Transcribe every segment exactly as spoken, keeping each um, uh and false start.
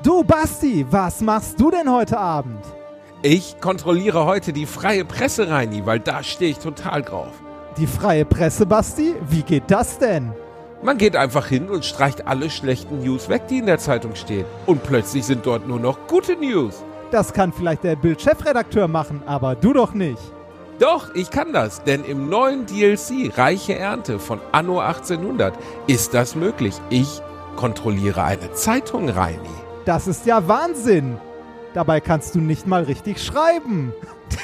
Du Basti, was machst du denn heute Abend? Ich kontrolliere heute die freie Presse, Reini, weil da stehe ich total drauf. Die freie Presse, Basti? Wie geht das denn? Man geht einfach hin und streicht alle schlechten News weg, die in der Zeitung stehen. Und plötzlich sind dort nur noch gute News. Das kann vielleicht der Bild-Chefredakteur machen, aber du doch nicht. Doch, ich kann das, denn im neuen D L C Reiche Ernte von Anno achtzehnhundert ist das möglich. Ich kontrolliere eine Zeitung, Reini. Das ist ja Wahnsinn. Dabei kannst du nicht mal richtig schreiben.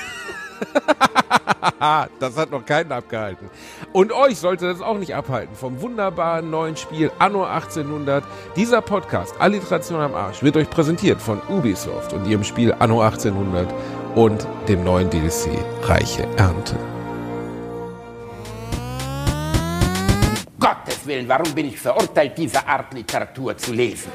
Das hat noch keinen abgehalten. Und euch sollte das auch nicht abhalten vom wunderbaren neuen Spiel Anno achtzehnhundert. Dieser Podcast, Alliteration am Arsch, wird euch präsentiert von Ubisoft und ihrem Spiel Anno achtzehnhundert und dem neuen D L C Reiche Ernte. Gottes Willen, warum bin ich verurteilt, diese Art Literatur zu lesen?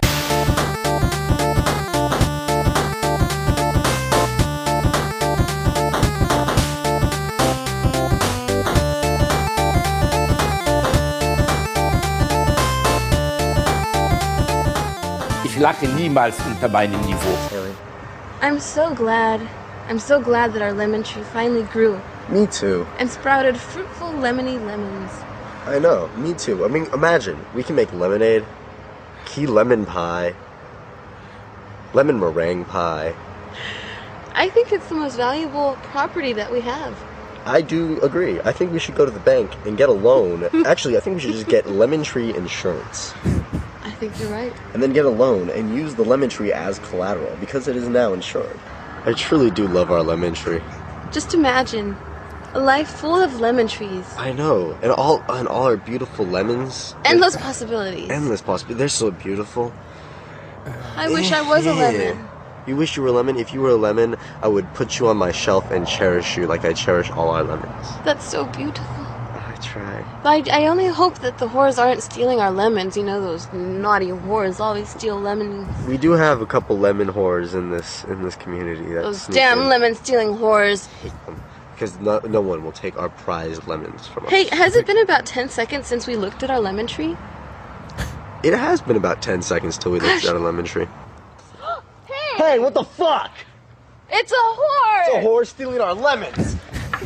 Ich lache niemals unter meinem Niveau. I'm so glad. I'm so glad that our lemon tree finally grew. Me too. And sprouted fruitful lemony lemons. I know, me too. I mean, imagine, we can make lemonade, key lemon pie, lemon meringue pie. I think it's the most valuable property that we have. I do agree. I think we should go to the bank and get a loan. Actually, I think we should just get lemon tree insurance. I think you're right. And then get a loan and use the lemon tree as collateral because it is now insured. I truly do love our lemon tree. Just imagine a life full of lemon trees. I know, and all and all our beautiful lemons. Endless possibilities. Endless possibilities. They're so beautiful. I wish I was a lemon. You wish you were a lemon? If you were a lemon, I would put you on my shelf and cherish you like I cherish all our lemons. That's so beautiful. I try. I, I only hope that the whores aren't stealing our lemons. You know, those naughty whores always steal lemons. We do have a couple lemon whores in this in this community. That Those damn lemon-stealing whores. Because no, no one will take our prized lemons from us. Hey, has it been about ten seconds since we looked at our lemon tree? It has been about ten seconds till we looked at our lemon tree. Hey! Hey, what the fuck? It's a whore! It's a whore stealing our lemons.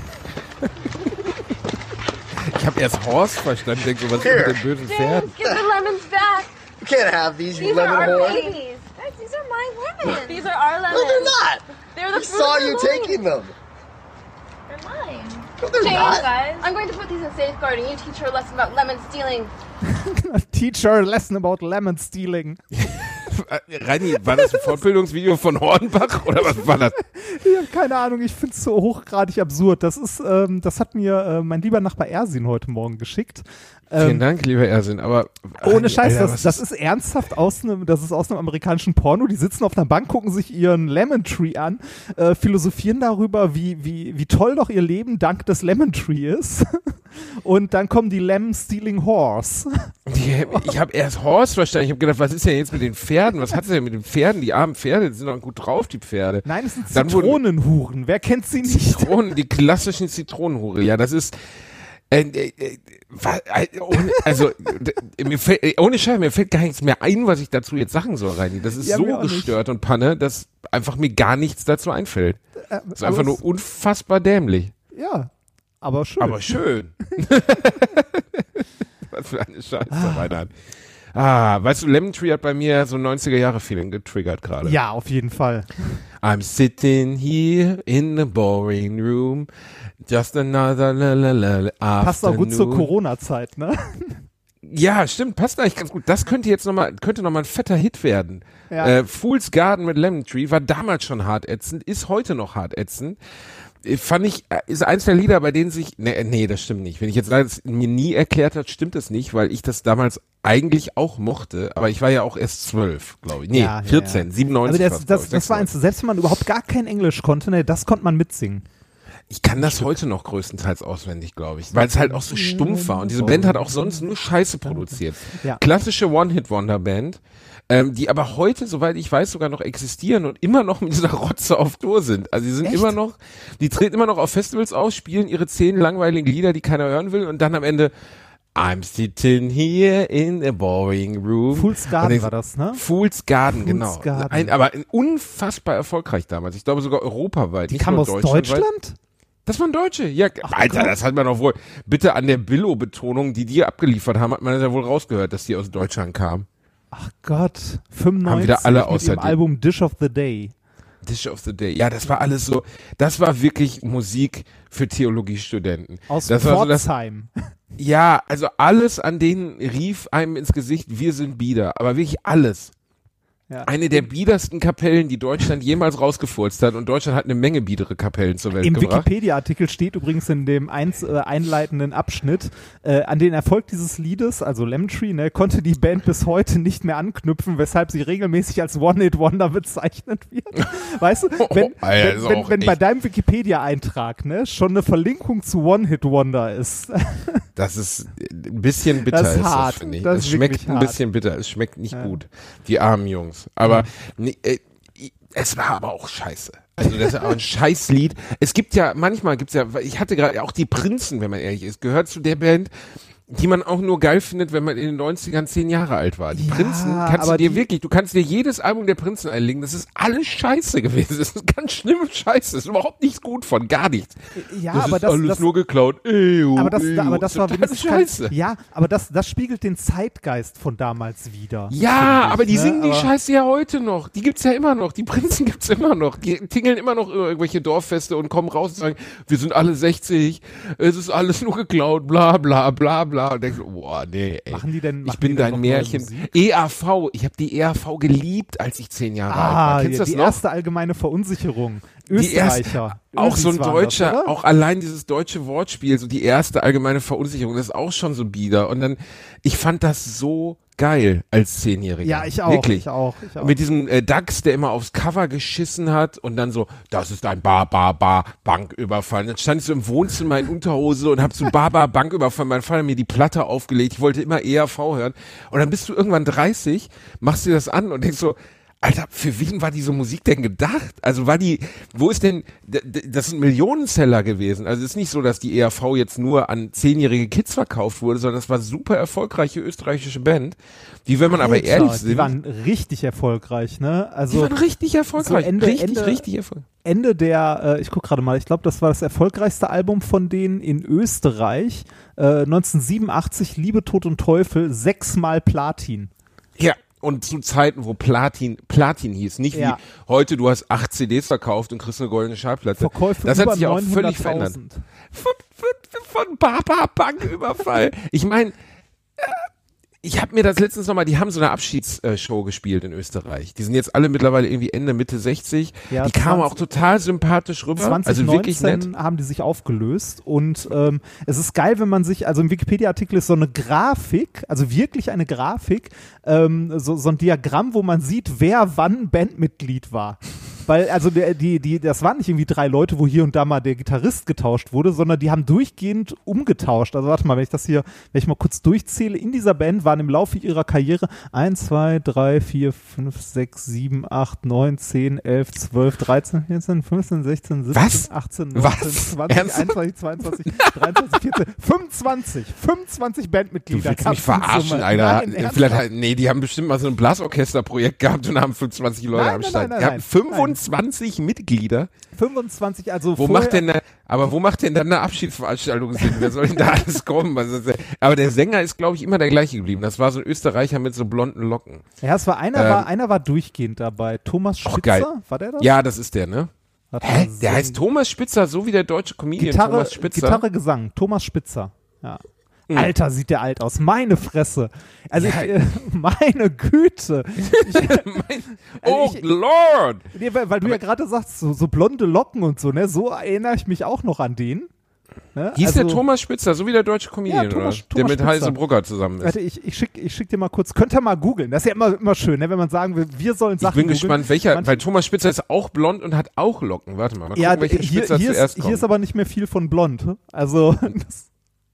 Ich habe erst Horst verstanden, denke so, was ist mit den bösen Pferden? Give the lemons back! You can't have these, you These lemon are our whore. babies. Guys, these are my lemons. These are our lemons. No, they're not. They're the I fruit saw of the you loom. taking them. They're mine. No, they're James, not. guys. I'm going to put these in safeguarding. You teach her a lesson about lemon stealing. Teach her a lesson about lemon stealing. Reini, war das ein Fortbildungsvideo von Hornbach oder was war das? Ich habe keine Ahnung, ich finde es so hochgradig absurd. Das ist, ähm, das hat mir äh, mein lieber Nachbar Ersin heute Morgen geschickt. Ähm, Vielen Dank, lieber Ersin, aber Ohne Reini, Scheiß, Alter, das, was das ist ernsthaft aus einem, das ist aus einem amerikanischen Porno. Die sitzen auf einer Bank, gucken sich ihren Lemon Tree an, äh, philosophieren darüber, wie, wie, wie toll doch ihr Leben dank des Lemon Tree ist. Und dann kommen die Lemon Stealing Horse. Die, ich habe erst Horst verstanden. Ich habe gedacht, was ist denn jetzt mit den Pferden? Was hat es denn mit den Pferden? Die armen Pferde, die sind doch gut drauf, die Pferde. Nein, es sind Dann wurden- Zitronenhuren. Wer kennt sie nicht? Zitronen, die klassischen Zitronenhure. Ja, das ist äh, äh, äh, wa- äh, ohne, also d- mir fällt, äh, ohne Scheiß, mir fällt gar nichts mehr ein, was ich dazu jetzt sagen soll, Reini. Das ist Ja, mir so auch nicht. gestört und Panne, dass einfach mir gar nichts dazu einfällt. Äh, Das ist aber einfach nur es- unfassbar dämlich. Ja, aber schön. Aber schön. Was für eine Scheiße, Reinhard. Ah, weißt du, Lemon Tree hat bei mir so ein neunziger-Jahre-Feeling getriggert gerade. ja, auf jeden Fall. I'm sitting here in the boring room, just another la la la la Passt auch gut zur afternoon. Corona-Zeit, ne? Ja, stimmt, passt eigentlich ganz gut. Das könnte jetzt nochmal, könnte nochmal ein fetter Hit werden. Ja. Äh, Fool's Garden mit Lemon Tree war damals schon hart ätzend, ist heute noch hart ätzend. Äh, Fand ich, äh, ist eins der Lieder, bei denen sich, nee, nee, das stimmt nicht. Wenn ich jetzt leider das mir nie erklärt hat, stimmt es nicht, weil ich das damals eigentlich auch mochte, aber ich war ja auch erst zwölf, glaube ich. Nee, Ja, ja, vierzehn, ja. siebenundneunzig. Also das, fast, das, glaub ich, das war eins, selbst wenn man überhaupt gar kein Englisch konnte, ne, das konnte man mitsingen. Ich kann das heute noch größtenteils auswendig, glaube ich, weil es halt auch so stumpf war und diese Band hat auch sonst nur Scheiße produziert. Ja. Klassische One-Hit-Wonder-Band, ähm, die aber heute, soweit ich weiß, sogar noch existieren und immer noch mit dieser Rotze auf Tour sind. Also die sind Echt? immer noch, die treten immer noch auf Festivals aus, spielen ihre zehn langweiligen Lieder, die keiner hören will und dann am Ende I'm sitting here in a boring room. Fool's Garden war das, ne? Fool's Garden, Fool's genau. Garden. Ein, aber ein unfassbar erfolgreich damals. Ich glaube sogar europaweit. Die nicht kam nur aus Deutschland? Deutschland? Das waren Deutsche. Ja, Ach, Alter, Gott. das hat man doch wohl. Bitte an der Billo-Betonung, die die abgeliefert haben, hat man das ja wohl rausgehört, dass die aus Deutschland kamen. Ach Gott, fünfundneunzig Haben wieder alle mit außer ihrem dir. Album Dish of the Day. Dish of the Day. Ja, das war alles so, das war wirklich Musik für Theologiestudenten. Aus das war so das, Pforzheim. ja, also alles an denen rief einem ins Gesicht, wir sind bieder, aber wirklich alles. Ja. Eine der biedersten Kapellen, die Deutschland jemals rausgefurzt hat, und Deutschland hat eine Menge biedere Kapellen zur Welt Im gebracht. Wikipedia-Artikel steht übrigens in dem eins, äh, einleitenden Abschnitt, äh, an den Erfolg dieses Liedes, also Lemon Tree, ne, konnte die Band bis heute nicht mehr anknüpfen, weshalb sie regelmäßig als One-Hit-Wonder bezeichnet wird. Weißt du, wenn, Oh, Alter, das wenn, ist wenn, auch wenn bei echt- deinem Wikipedia-Eintrag ne, schon eine Verlinkung zu One-Hit-Wonder ist. Das ist ein bisschen bitter, Das ist ist hart. das, finde ich. Das es ist schmeckt wirklich ein hart. bisschen bitter, es schmeckt nicht Ja. gut. Die armen Jungs. Aber nee, äh, es war aber auch scheiße. Also das ist aber ein Scheißlied. Es gibt ja, manchmal gibt's ja, ich hatte gerade auch die Prinzen, wenn man ehrlich ist, gehört zu der Band, die man auch nur geil findet, wenn man in den neunzigern zehn Jahre alt war. Die Ja, Prinzen kannst du aber dir die- wirklich, du kannst dir jedes Album der Prinzen einlegen, das ist alles scheiße gewesen. Das ist ganz schlimme Scheiße, das ist überhaupt nichts gut von, gar nichts. Ja, das aber ist das, alles das, nur geklaut. Ew, aber das, ew. aber das war total wenigstens scheiße. Kein, ja, aber das, das spiegelt den Zeitgeist von damals wieder. Ja, finde ich, aber die ne? singen die Aber- Scheiße ja heute noch. Die gibt's ja immer noch. Die Prinzen gibt's immer noch. Die tingeln immer noch über irgendwelche Dorffeste und kommen raus und sagen, wir sind alle sechzig, es ist alles nur geklaut, bla bla bla bla. Und denkst, boah, nee, ey. Machen die denn, Ich machen bin die denn dein noch neue Märchen. Musik? E A V, ich habe die E A V geliebt, als ich zehn Jahre alt Ah, war. Kennst ja, du das die noch? erste allgemeine Verunsicherung. Die erste- Österreicher. Auch so ein Ösis waren deutscher, das, oder? auch allein dieses deutsche Wortspiel, so die erste allgemeine Verunsicherung, das ist auch schon so bieder. Und dann, ich fand das so geil als Zehnjähriger. Ja, ich auch. Wirklich. Ich auch, ich auch. Mit diesem äh, Dax, der immer aufs Cover geschissen hat und dann so, das ist ein Bar, Bar, Bar, Banküberfall. Und dann stand ich so im Wohnzimmer in Unterhose und hab so Bar, Bar, Banküberfall. Mein Vater hat mir die Platte aufgelegt. Ich wollte immer E A V hören. Und dann bist du irgendwann dreißig, machst dir das an und denkst so, Alter, für wen war diese Musik denn gedacht? Also war die, wo ist denn, d- d- das sind Millionenseller gewesen. Also es ist nicht so, dass die E A V jetzt nur an zehnjährige Kids verkauft wurde, sondern es war super erfolgreiche österreichische Band, die, wenn man aber Alter, ehrlich die sind, waren richtig erfolgreich, ne? die Also waren richtig erfolgreich. so Ende- richtig, Ende- richtig erfolgreich. Ende der, äh, ich guck gerade mal, ich glaube, das war das erfolgreichste Album von denen in Österreich. Äh, neunzehnhundertsiebenundachtzig, Liebe, Tod und Teufel, sechsmal Platin. Ja. Und zu Zeiten, wo Platin, Platin hieß, nicht Ja. wie heute, du hast acht C Ds verkauft und kriegst eine goldene Schallplatte. Verkäufe das über hat sich auch völlig verändert. neunhunderttausend. Von, von, von Baba Banküberfall. Ich meine, äh, ich habe mir das letztens nochmal, die haben so eine Abschiedsshow gespielt in Österreich. Die sind jetzt alle mittlerweile irgendwie Ende, Mitte sechzig. Ja, die kamen zwanzig auch total sympathisch rüber. zwanzig Also wirklich nett. neunzehn haben die sich aufgelöst und ähm, es ist geil, wenn man sich, also im Wikipedia-Artikel ist so eine Grafik, also wirklich eine Grafik, ähm, so, so ein Diagramm, wo man sieht, wer wann Bandmitglied war. Weil, also der, die, die, das waren nicht irgendwie drei Leute, wo hier und da mal der Gitarrist getauscht wurde, sondern die haben durchgehend umgetauscht. Also warte mal, wenn ich das hier, wenn ich mal kurz durchzähle, in dieser Band waren im Laufe ihrer Karriere eins, zwei, drei, vier, fünf, sechs, sieben, acht, neun, zehn, elf, zwölf, dreizehn, vierzehn, fünfzehn, sechzehn, siebzehn, Was? achtzehn, neunzehn, Was? zwanzig, Ernsthaft? einundzwanzig, zweiundzwanzig, dreiundzwanzig, vierzehn, fünfundzwanzig, fünfundzwanzig Du Bandmitglieder. willst mich gab's in verarschen, Summe. Alter. Nein, ernsthaft? Vielleicht, halt- nee, die haben bestimmt mal so ein Blasorchesterprojekt gehabt und haben fünfundzwanzig Leute Nein, am nein, Start. nein, Die nein, hatten fünfundzwanzig Mitglieder. fünfundzwanzig, also Wo vorher, macht denn da, aber wo macht denn dann eine Abschiedsveranstaltung Sinn? Wer soll denn da alles kommen? Also, das ist- aber der Sänger ist, glaube ich, immer der gleiche geblieben. Das war so ein Österreicher mit so blonden Locken. Ja, es war einer, Ähm, war, einer war durchgehend dabei. Thomas Och, Spitzer, geil. war der das? Ja, das ist der, ne? Warte Hä? mal, Der so- heißt Thomas Spitzer, so wie der deutsche Comedian Gitarre, Thomas Spitzer. Gitarre, Gesang, Thomas Spitzer. Ja. Mhm. Alter, sieht der alt aus. Meine Fresse. Also, Ja. ich, äh, meine Güte. Mein, oh, Also ich- Lord! Nee, weil, weil du ja gerade sagst, so, so blonde Locken und so, ne? So erinnere ich mich auch noch an den. Ne? Hieß also, der Thomas Spitzer, so wie der deutsche Comedian, Ja, Thomas- oder? Thomas der mit Spitzer. Heise Brugger zusammen ist. Warte, ich, ich schicke ich schick dir mal kurz, könnt ihr mal googeln. Das ist ja immer, immer schön, ne? Wenn man sagen will, wir sollen Ich Sachen bin googeln. gespannt, welcher, Manche- weil Thomas Spitzer ist auch blond und hat auch Locken. Warte mal, mal gucken, Ja, welcher hier, Spitzer hier, zuerst ist, kommt. hier ist aber nicht mehr viel von blond. Also, das,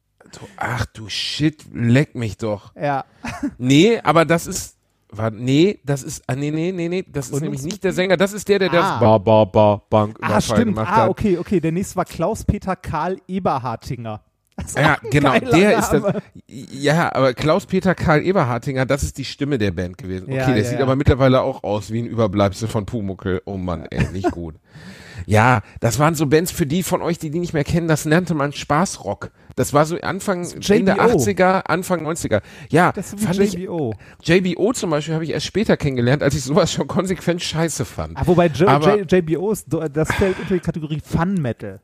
Ach du Shit, leck mich doch. ja. Nee, aber das ist, war, nee, das ist, ah, nee, nee, nee, nee, das ist Und nämlich uns- nicht der Sänger, das ist der, der Ah. das Ba, Ba, Ba, Bank Ah, Überfall stimmt. gemacht Ah, hat. okay, okay. Der nächste war Klaus-Peter Karl Eberhartinger. Ja, genau, geiler der ist das. Name. Ja, aber Klaus-Peter Karl Eberhartinger, das ist die Stimme der Band gewesen. Okay, Ja, der ja, sieht ja. aber mittlerweile auch aus wie ein Überbleibsel von Pumuckl. Oh Mann, ey, nicht gut. Ja, das waren so Bands für die von euch, die die nicht mehr kennen, das nannte man Spaßrock. Das war so Anfang, J B O. Ende achtziger, Anfang neunziger. Ja, Das ist fand wie ich, J B O. J B O zum Beispiel habe ich erst später kennengelernt, als ich sowas schon konsequent scheiße fand. Ah, wobei J Aber- J J B O ist, das fällt unter die Kategorie Fun Metal.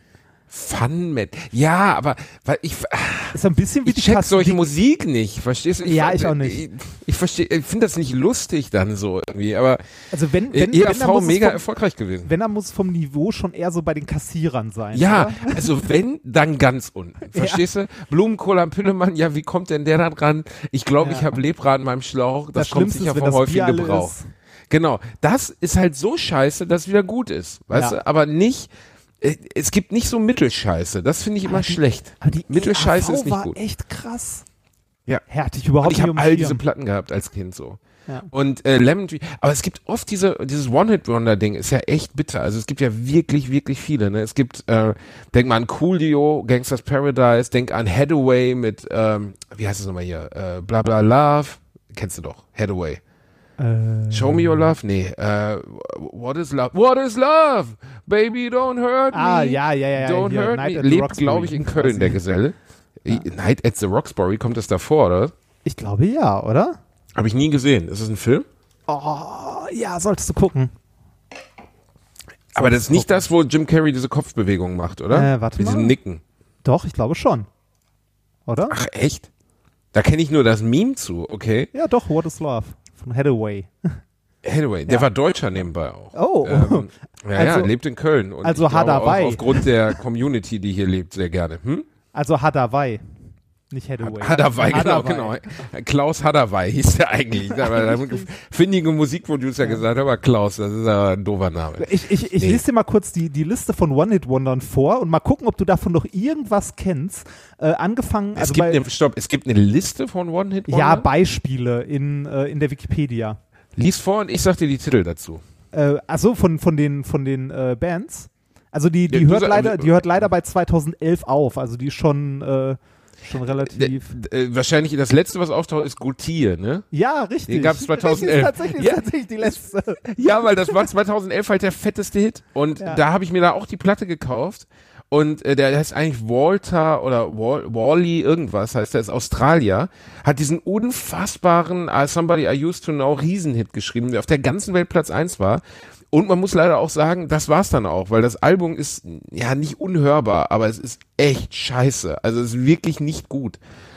Fun mit. Ja, aber weil ich Ist ein bisschen wie ich die check Kass- solche die- Musik nicht, verstehst du? Ja, ich auch nicht. Ich, ich verstehe, ich finde das nicht lustig dann so irgendwie, aber Also wenn, wenn, E R wenn, dann V muss es mega vom, erfolgreich gewesen. wenn, dann muss es vom Niveau schon eher so bei den Kassierern sein. Ja, oder? also wenn, dann ganz unten. Verstehst du? Blumenkohl am Pillemann, ja, wie kommt denn der da dran? Ich glaube, Ja. ich habe Lepra an meinem Schlauch. Das, Das kommt Schlimmste sicher ist, wenn vom das häufigen Bier alle Gebrauch. ist. Genau. Das ist halt so scheiße, dass es wieder gut ist. Weißt Ja. du? Aber nicht, äh, es gibt nicht so Mittelscheiße. Das finde ich immer schlecht. Aber die Mittelscheiße E R V ist nicht war gut. echt krass. Ja. Hatte ich überhaupt Und ich nicht habe auf dem all Schirm. diese Platten gehabt als Kind so. Ja. Und äh, Lemon Tree, aber es gibt oft diese, dieses One-Hit-Wonder-Ding, ist ja echt bitter. Also es gibt ja wirklich, wirklich viele. Ne? Es gibt, äh, denk mal an Coolio, Gangsters Paradise, denk an Hathaway mit, ähm, wie heißt es nochmal hier, äh, Bla Bla Love, kennst du doch, Hathaway. Äh, Show Me Your Love? Nee, äh, What is Love? What is Love? Baby, don't hurt me. Ah, ja, ja, ja, ja. Don't hier, hurt Night me. at the Lebt, Roxbury. glaube ich, in Köln, der Geselle. Night at the Roxbury, kommt das davor, oder? Ich glaube ja, oder? Habe ich nie gesehen. Ist das ein Film? Oh, ja, solltest du gucken. Aber das ist nicht das, wo Jim Carrey diese Kopfbewegung macht, oder? Äh, warte Mit mal. diesem Nicken. Doch, ich glaube schon. Oder? Ach, echt? Da kenne ich nur das Meme zu, okay. Ja, doch, What is Love von Hathaway. Anyway, der war Deutscher nebenbei auch. Oh. Ähm, ja, ja, Also- lebt in Köln. Und also ich glaube Hathaway. auch aufgrund der Community, die hier lebt, sehr gerne. Hm? Also Hathaway. Nicht Hathaway. Hadaway, genau, Hathaway. genau. Klaus Hadaway hieß der eigentlich. Aber da findige Musikproducer gesagt, aber Klaus, das ist aber ein doofer Name. Ich, ich, ich Nee. lese dir mal kurz die, die Liste von One-Hit-Wondern vor und mal gucken, ob du davon noch irgendwas kennst. Äh, angefangen, Es also gibt bei, eine, stopp, es gibt eine Liste von One-Hit Wonder. ja, Beispiele in, äh, in der Wikipedia. Lies vor und ich sag dir die Titel dazu. Äh, achso, von, von den, von den äh, Bands. Also die, die, Ja, du hört sag- leider, die hört leider bei zweitausendelf auf. Also die ist schon, äh, schon relativ. D äh, wahrscheinlich das letzte, was auftaucht, ist Gautier, ne? Ja, richtig. Den gab's zweitausendelf. Das ist tatsächlich, Ja. tatsächlich die letzte. Ja, weil das war zweitausendelf halt der fetteste Hit. Und Ja. da habe ich mir da auch die Platte gekauft. Und äh, der heißt eigentlich Walter oder Wal Wally irgendwas, heißt der, ist Australier, hat diesen unfassbaren uh, Somebody I Used to Know Riesenhit geschrieben, der auf der ganzen Welt Platz eins war. Und man muss leider auch sagen, das war's dann auch, weil das Album ist ja nicht unhörbar, aber es ist echt scheiße. Also es ist wirklich nicht gut.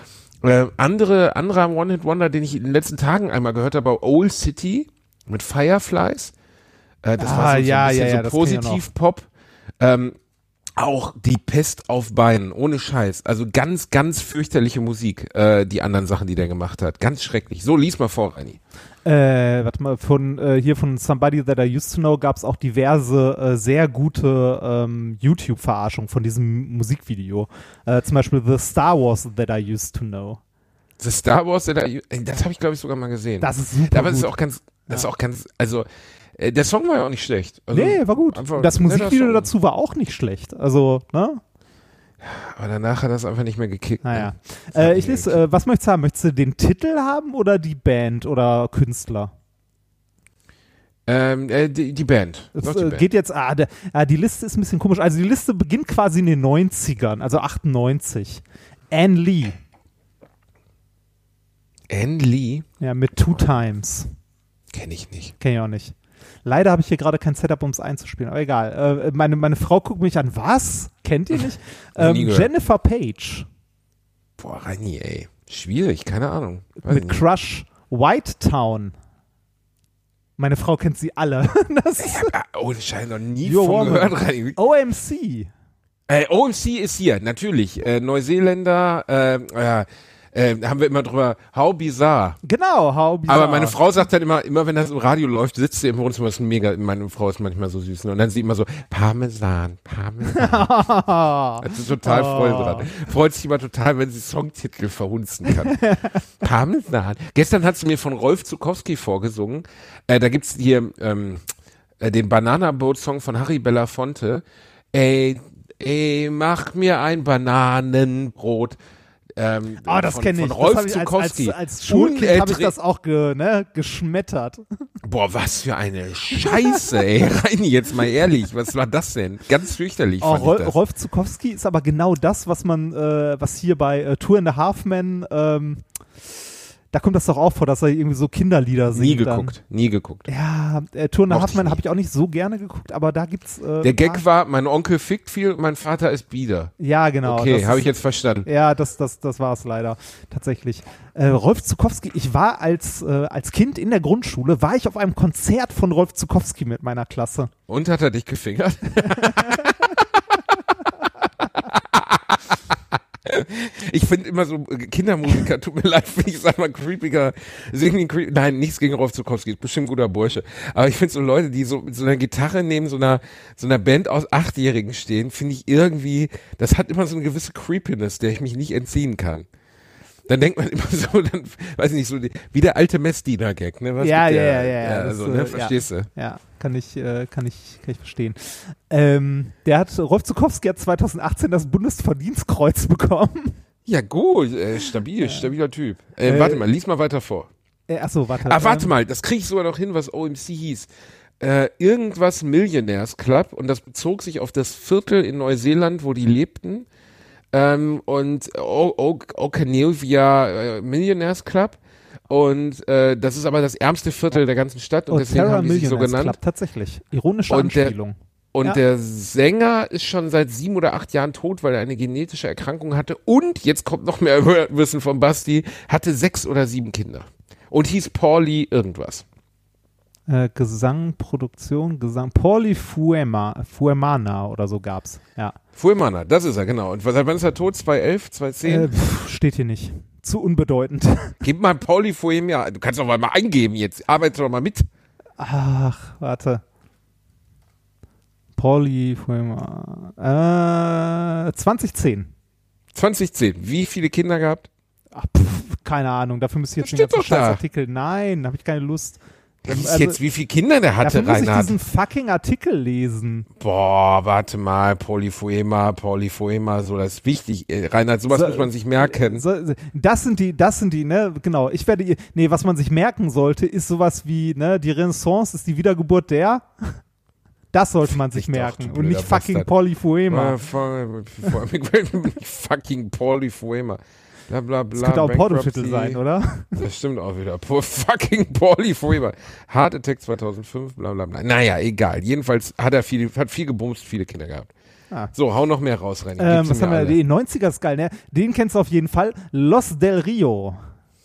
Äh, andere, anderer One-Hit-Wonder, den ich in den letzten Tagen einmal gehört habe, war Old City mit Fireflies. Äh, das Ah, war so, so ja, ein bisschen ja, ja, das so kenn ich auch noch. Positiv-Pop. Ähm, auch die Pest auf Beinen, ohne Scheiß. Also ganz, ganz fürchterliche Musik, äh, die anderen Sachen, die der gemacht hat. Ganz schrecklich. So, lies mal vor, Reini. Äh, warte mal, von äh, hier von Somebody That I Used to Know gab es auch diverse äh, sehr gute ähm, YouTube-Verarschungen von diesem Musikvideo. Äh, zum Beispiel The Star Wars That I Used to Know. The Star Wars, das habe ich, glaube ich, sogar mal gesehen. Das ist super Aber das ist gut. auch ganz, das Ja. ist auch ganz, also äh, der Song war ja auch nicht schlecht. Also, Nee, war gut. einfach Das ein netter Musikvideo Song. dazu war auch nicht schlecht. Also, ne? Aber danach hat er es einfach nicht mehr gekickt. Naja. Ne? Das hat Äh, nicht ich mehr lese, gekickt. äh, was möchtest du haben? Möchtest du den Titel haben oder die Band oder Künstler? ähm, äh, die, die Band. Es Noch die äh, Band. geht jetzt, ah, der, ah, die Liste ist ein bisschen komisch. Also die Liste beginnt quasi in den neunzigern, also achtundneunzig. Anne Lee, Anne Lee? ja, mit Two Times. Kenne ich nicht. Kenn ich auch nicht. Leider habe ich hier gerade kein Setup, um es einzuspielen, aber egal. Äh, meine, meine Frau guckt mich an, was? Kennt ihr nicht? Noch ähm, nie gehört. Jennifer Page Boah, Reini, ey. Schwierig, keine Ahnung. Weiß mit ich nicht. Crush, White Town. Meine Frau kennt sie alle. Das Ich ist hab, ah, ohne Scheiß noch nie You're von Woman. gehört, Reini. O M C. Äh, O M C ist hier, natürlich. Äh, Neuseeländer, äh, äh, äh, haben wir immer drüber, how bizarre. Genau, how bizarre. Aber meine Frau sagt dann immer, immer wenn das im Radio läuft, sitzt sie im Wohnzimmer, das ist mega, meine Frau ist manchmal so süß. Ne? Und dann sie immer so, Parmesan, Parmesan. Da ist total Oh. Freude dran. Freut sich immer total, wenn sie Songtitel verhunzen kann. Parmesan. Gestern hat sie mir von Rolf Zukowski vorgesungen. Äh, da gibt's hier ähm, äh, den Banana Boat Song von Harry Belafonte. Ey, ey, mach mir ein Bananenbrot. Ähm, Ah, oh, das kenne ich. Von Rolf das hab ich als, Zukowski. als, als Schulkind habe ich Unerträ- das auch ge, ne, geschmettert. Boah, was für eine Scheiße, ey. Reini, jetzt mal ehrlich, was war das denn? Ganz fürchterlich Oh, fand ich Rolf, das. Rolf Zukowski ist aber genau das, was man, äh, was hier bei äh, Two and a Half Men, ähm, da kommt das doch auch vor, dass er irgendwie so Kinderlieder singt. Nie dann. geguckt, nie geguckt. Ja, äh, Two and a Mochte Half ich Men nie. habe ich auch nicht so gerne geguckt, aber da gibt's äh, Der Gag war, mein Onkel fickt viel und mein Vater ist bieder. Ja, genau. Okay, das habe ist- ich jetzt verstanden. Ja, das, das, das war es leider tatsächlich. Äh, Rolf Zukowski, ich war als, äh, als Kind in der Grundschule, war ich auf einem Konzert von Rolf Zukowski mit meiner Klasse. Und hat er dich gefingert? Ich finde immer so, äh, Kindermusiker, tut mir leid, wenn ich sag mal creepiger, singen creep, nein, nichts gegen Rolf Zukowski, ist bestimmt ein guter Bursche. Aber ich finde so Leute, die so mit so einer Gitarre neben so einer, so einer Band aus Achtjährigen stehen, finde ich irgendwie, das hat immer so eine gewisse Creepiness, der ich mich nicht entziehen kann. Dann denkt man immer so, dann, weiß ich nicht, so die, wie der alte Messdiener-Gag, ne? Was Ja, mit ja, der, ja, ja, ja, das, also, äh, ne, verstehst du? Ja, kann ich, äh, kann ich, kann ich verstehen. Ähm, der hat, Rolf Zukowski hat zwanzig achtzehn das Bundesverdienstkreuz bekommen. Ja, gut, äh, stabil, stabiler Typ. Äh, Äh, warte mal, lies mal weiter vor. Äh, achso, warte. Ah, warte ähm, mal, das kriege ich sogar noch hin, was O M C hieß. Äh, irgendwas Millionaires Club und das bezog sich auf das Viertel in Neuseeland, wo die lebten. Ähm, und o o Okanevia äh, Millionaires Club. Und äh, das ist aber das ärmste Viertel der ganzen Stadt und Oh, deswegen Terra haben die sich so Millionaires genannt. Club, tatsächlich. Ironische Und der- Anspielung. Und Ja. der Sänger ist schon seit sieben oder acht Jahren tot, weil er eine genetische Erkrankung hatte. Und jetzt kommt noch mehr Wissen von Basti, hatte sechs oder sieben Kinder. Und hieß Pauli irgendwas. Äh, Gesang, Produktion, Gesang. Pauli Fuema, Fuemana oder so gab's. Ja. Fuemana, das ist er, genau. Und seit wann ist er tot? zweitausendelf, zweitausendzehn? Äh, pff, steht hier nicht. Zu unbedeutend. Gib mal Pauli Fuemana. Du kannst doch mal eingeben jetzt. Arbeite doch mal mit. Ach, warte. Pauli Fuema. Äh, zweitausendzehn. zweitausendzehn. Wie viele Kinder gehabt? Ach, pff, keine Ahnung. Dafür müsste ich Das jetzt den steht ganzen doch da. Scheißartikel. Nein, da habe ich keine Lust. Lies Also, jetzt, wie viele Kinder der Dafür hatte, muss ich Reinhard. diesen fucking Artikel lesen. Boah, warte mal. Pauli Fuema, Pauli Fuema, so, das ist wichtig. Äh, Reinhard, sowas So, muss man sich merken. So, das sind die, das sind die, ne, genau. Ich werde, ihr- nee, was man sich merken sollte, ist sowas wie, ne, die Renaissance ist die Wiedergeburt der. Das sollte man sich Dich doch, merken du und nicht blöder fucking Bastard. Pauli Fuema. Äh, vor, vor allem gefällt mir nicht fucking Pauli Fuema. Bla bla bla. Das könnte auch ein Bankruptcy. Pornotitel sein, oder? Das stimmt auch wieder. Poor fucking Pauli Fuema. Heart Attack zweitausendfünf, bla bla bla. Naja, egal. Jedenfalls hat er viel, hat viel gebumst, viele Kinder gehabt. Ah. So, hau noch mehr raus, Reini. Ähm, Gib's was mir haben wir? alle. Die neunziger ist geil, ne? Den kennst du auf jeden Fall. Los del Rio.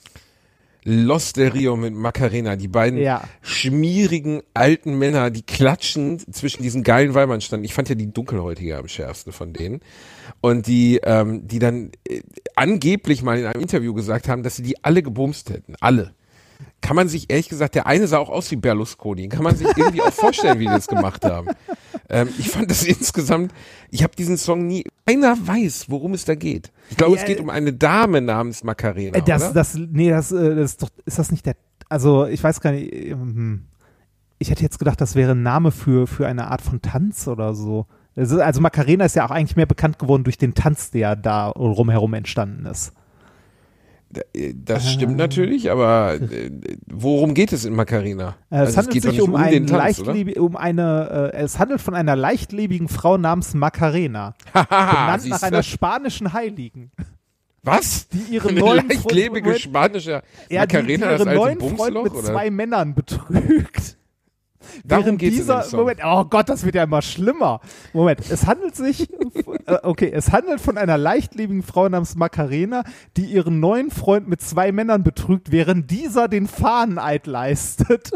Los del Rio mit Macarena, die beiden Ja. schmierigen alten Männer, die klatschen zwischen diesen geilen Weibern standen. Ich fand ja die Dunkelhäutige am schärfsten von denen. Und die, ähm, die dann äh, angeblich mal in einem Interview gesagt haben, dass sie die alle gebumst hätten. Alle. Kann man sich, ehrlich gesagt, der eine sah auch aus wie Berlusconi. Kann man sich irgendwie auch vorstellen, wie die das gemacht haben. Ähm, ich fand das insgesamt, ich habe diesen Song nie, keiner weiß, worum es da geht. Ich glaube, Ja, es geht um eine Dame namens Macarena, Äh, das, oder? das, nee, das, äh, das ist doch, ist das nicht der, also ich weiß gar nicht, ähm, ich hätte jetzt gedacht, das wäre ein Name für, für eine Art von Tanz oder so. Es ist, also Macarena ist ja auch eigentlich mehr bekannt geworden durch den Tanz, der da rumherum entstanden ist. Das stimmt natürlich, aber äh, worum geht es in Macarena? Äh, Also es handelt geht doch sich nicht um, den einen Tanz, oder? leichtlebig, um eine, äh, es handelt von einer leichtlebigen Frau namens Macarena, Haha, benannt nach siehste? einer spanischen Heiligen, Was? die ihre Eine neuen leichtlebige Freund- spanische ja, die, die Macarena, das ihren alte neuen Freund Bumsloch, mit oder? zwei Männern betrügt. Darum Während geht's in dieser, dem Song. Moment, oh Gott, das wird ja immer schlimmer. Moment, es handelt sich, äh, okay, es handelt von einer leichtlebigen Frau namens Macarena, die ihren neuen Freund mit zwei Männern betrügt, während dieser den Fahneneid leistet.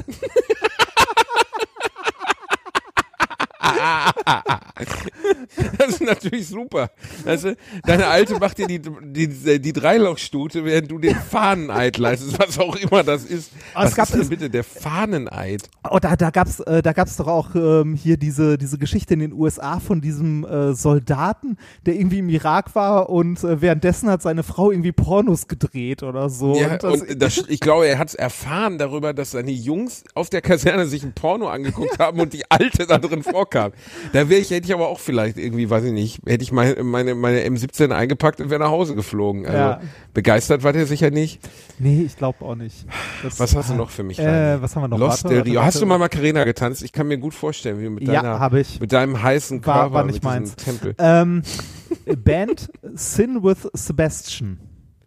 Das ist natürlich super. Also, deine Alte macht dir die, die, die Dreilochstute, während du den Fahneneid leistest, was auch immer das ist. Aber es Was gab- ist denn es- bitte der Fahneneid? Oh, da, da gab's, äh, da gab's doch auch ähm, hier diese, diese Geschichte in den U S A von diesem äh, Soldaten, der irgendwie im Irak war und äh, währenddessen hat seine Frau irgendwie Pornos gedreht oder so. Ja, und das, und das, ich glaube, er hat es erfahren darüber, dass seine Jungs auf der Kaserne sich ein Porno angeguckt haben und die Alte da drin vorkam. kam. Da wäre ich, hätte ich aber auch vielleicht irgendwie, weiß ich nicht, hätte ich meine, meine, meine M siebzehn eingepackt und wäre nach Hause geflogen. Also Ja. begeistert war der sicher nicht. Nee, ich glaube auch nicht. Das, Was hast du noch für mich? Äh, was haben wir noch? Lost Warte, Del warte, Rio. warte. Hast du mal Macarena getanzt? Ich kann mir gut vorstellen, wie du mit Ja, deiner, habe ich. mit deinem heißen War- Körper, war nicht mit diesem meins. Tempel. Ähm, Band Sin with Sebastian.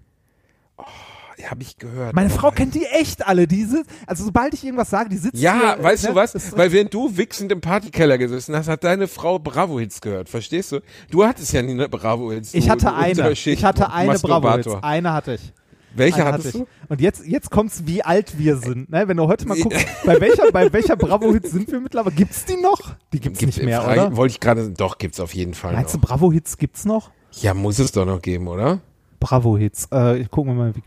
Habe ich gehört. Meine Oh Frau mein- kennt die echt alle. Die sitzt, also sobald ich irgendwas sage, die sitzt Ja, hier, weißt ne, du was? das- Weil während du wichsend im Partykeller gesessen hast, hat deine Frau Bravo-Hits gehört. Verstehst du? Du hattest ja nie eine Bravo-Hits. Ich du- hatte du eine. Unterschicht- Ich hatte eine Masturbator. Bravo-Hits. Eine hatte ich. Welche Eine hattest hatte du? ich. Und jetzt, jetzt kommt's, wie alt wir sind. Ne? Wenn du heute mal guckst, bei welcher, bei welcher Bravo-Hits sind wir mittlerweile? Gibt's die noch? Die gibt's Gibt's nicht mehr, Frage, oder? Wollte ich gerade, doch, gibt's auf jeden Fall Meinst du, noch. Bravo-Hits gibt's noch? Ja, muss es doch noch geben, oder? Bravo-Hits. Äh, ich gucke mal, wie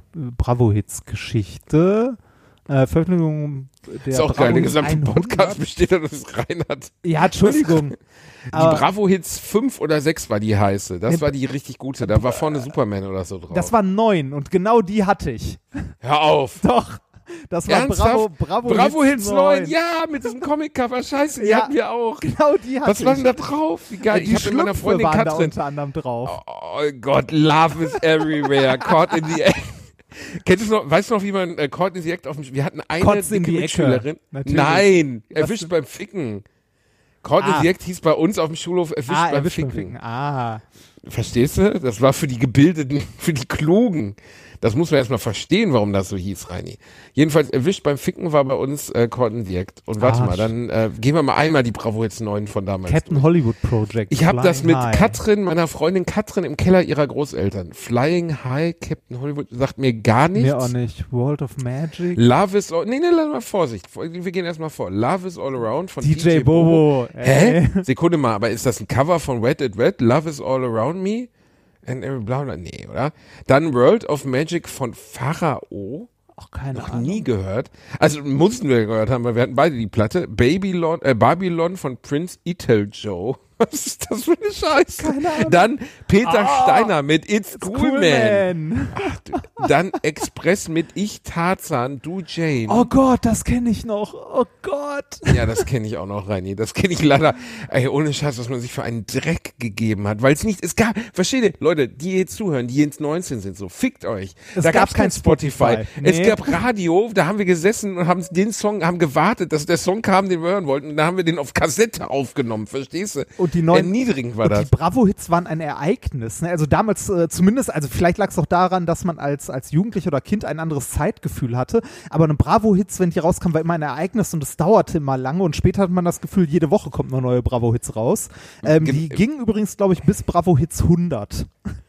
Bravo-Hits-Geschichte. Äh, Veröffentlichung der Ist auch geil, der Bravo-Hits gesamte hundert. Podcast besteht aus Reinhard. Ja, Entschuldigung. Die Aber Bravo-Hits fünf oder sechs war die heiße. Das Nee, war die richtig gute. Da war vorne Superman oder so drauf. das war neun und genau die hatte ich. Hör auf. Doch. Das war Ernsthaft? Bravo, Bravo, Bravo Hits neun. neun. Ja, mit diesem Comic-Cover. Scheiße, die Ja. hatten wir auch. Genau die hatte Was war ich. denn da drauf? Wie geil. Die Ich habe mit meiner Schlümpfe Freundin waren da Katrin. unter anderem drauf. Oh Gott, Love is everywhere. Caught in the Act. Kennst du noch, weißt du noch, wie man äh, Caught in the Act auf dem, wir hatten eine Kotz in dicke die Ecke. Mitschülerin. Natürlich. Nein, Was erwischt denn? beim Ficken. Caught in Ah. the Act hieß bei uns auf dem Schulhof erwischt Ah, beim erwischt beim Ficken. Ficken. Ah. Verstehst du? Das war für die Gebildeten, für die Klugen. Das muss man erstmal verstehen, warum das so hieß, Reini. Jedenfalls erwischt beim Ficken war bei uns äh, Caught in the Act. Und warte Ah, mal, dann äh, gehen wir mal einmal die Bravo Hits neun von damals Captain durch. Hollywood Project. Ich habe das Flying mit High. Katrin, meiner Freundin Katrin, im Keller ihrer Großeltern. Flying High, Captain Hollywood, sagt mir gar nichts. Mir auch nicht. World of Magic. Love is all, nee, nee, lass mal Vorsicht. Wir gehen erstmal vor. Love is all around von D D J, J Bobo. Hä? Ey. Sekunde mal, aber ist das ein Cover von Wet It Wet? Love is all around me? And every bla bla, nee, oder? Dann World of Magic von Pharao. Ach, keine Noch Ahnung. nie gehört. Also mussten wir gehört haben, weil wir hatten beide die Platte. Babylon, äh, Babylon von Prince Itel-Joe. Was ist das für eine Scheiße? Keine Ahnung. Dann Peter Ah, Steiner mit It's Cool, Cool Man. Man. Ach, du, dann Express mit Ich Tarzan, Du Jane. Oh Gott, das kenne ich noch. Oh Gott. Ja, das kenne ich auch noch, Reini. Das kenne ich leider. Ey, ohne Scheiß, was man sich für einen Dreck gegeben hat. Weil es nicht, es gab, versteht ihr, Leute, die jetzt zuhören, die jetzt neunzehn sind, so, fickt euch. Es da gab gab's kein kein Spotify. Spotify. Es Nee. gab Radio, da haben wir gesessen und haben den Song, haben gewartet, dass der Song kam, den wir hören wollten. Und da haben wir den auf Kassette aufgenommen, verstehst du? Und die neuen- Erniedrigend war Und das. die Bravo-Hits waren ein Ereignis. Ne? Also damals äh, zumindest, also vielleicht lag es auch daran, dass man als, als Jugendlicher oder Kind ein anderes Zeitgefühl hatte. Aber eine Bravo-Hits, wenn die rauskam, war immer ein Ereignis und es dauerte immer lange. Und später hat man das Gefühl, jede Woche kommt eine neue Bravo-Hits raus. Ähm, Ge- die gingen übrigens, glaube ich, bis Bravo-Hits hundert.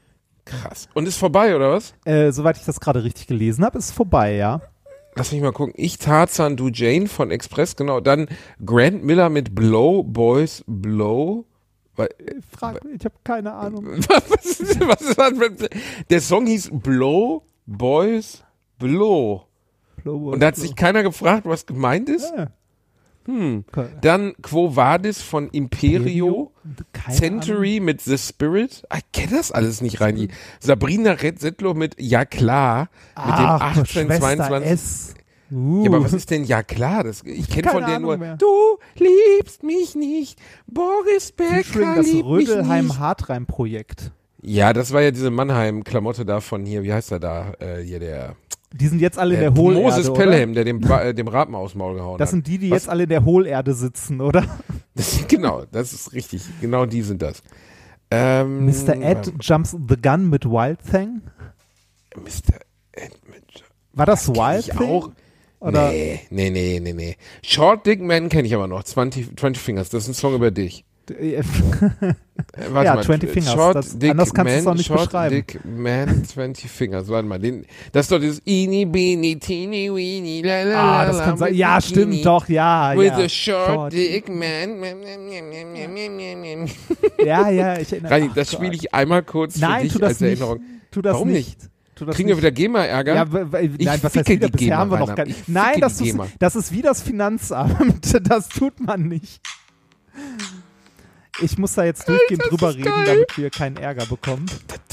Krass. Und ist vorbei, oder was? Äh, soweit ich das gerade richtig gelesen habe, ist es vorbei, ja. Lass mich mal gucken. Ich Tarzan, Du Jane von Express, genau. Dann Grant Miller mit Blow, Boys, Blow. Weil, Frag mich, ich habe keine Ahnung. was, ist, was ist das? Der Song hieß Blow, Boys, Blow. Und da hat sich keiner gefragt, was gemeint ist. Ja. Hm. Keine Dann Quo Vadis von Imperio. Keine Century mit The Spirit. Ah, ich kenne das alles nicht, Reini. Sabrina Rettlo mit Ja klar. Mit dem Ach, achtzehnhundertzweiundzwanzig. S. Uh. Ja, aber was ist denn Ja klar? Das, ich kenne Keine von der Ahnung nur mehr. Du liebst mich nicht. Boris Featuring Becker das liebt mich nicht. Rödelheim-Hartreim-Projekt. Ja, das war ja diese Mannheim-Klamotte da von hier, wie heißt er da? Äh, hier der Die sind jetzt alle in äh, der Hohlerde, Moses oder? Pelham, der dem, Ba- äh, dem Rapen aus dem Maul gehauen Das hat. sind die, die Was? jetzt alle in der Hohlerde sitzen, oder? Das, genau, das ist richtig. Genau die sind das. Ähm, Mister Ed jumps the gun mit Wild Thing. Mister Ed mit War das, kenn Wild ich Thing? auch. Oder? Nee, nee, nee, nee, nee. Short Dick Man kenne ich aber noch. zwanzig, zwanzig Fingers, das ist ein Song über dich. Äh, Äh, warte Ja, mal. zwanzig Fingers, Short das- Dick anders kannst du es Man, auch nicht Short beschreiben. Dick Man, zwanzig Fingers. Warte mal, den, das ist doch dieses Eeny, Beeny, Teeny, Weeny, la, la, Ah, la, das la, kann sein. with Ja, Bikini, stimmt, doch, ja. With ja. a short, Short. Dick Man. Ja, ja, ich erinnere Reini, Ach das Gott. spiele ich einmal kurz Nein, für dich tu das als nicht. Erinnerung. Tu das Warum nicht? nicht? Tu das Kriegen wir nicht. wieder GEMA-Ärger? Ja, w- w- Ich nein, was heißt ficke wieder? die Bisher GEMA, haben wir noch Rainer. gar Ich nicht. Nein, ficke das die ist, GEMA. das ist wie das Finanzamt. Das tut man nicht. ich muss da jetzt durchgehend Alter, drüber ist reden, geil. damit wir keinen Ärger bekommen.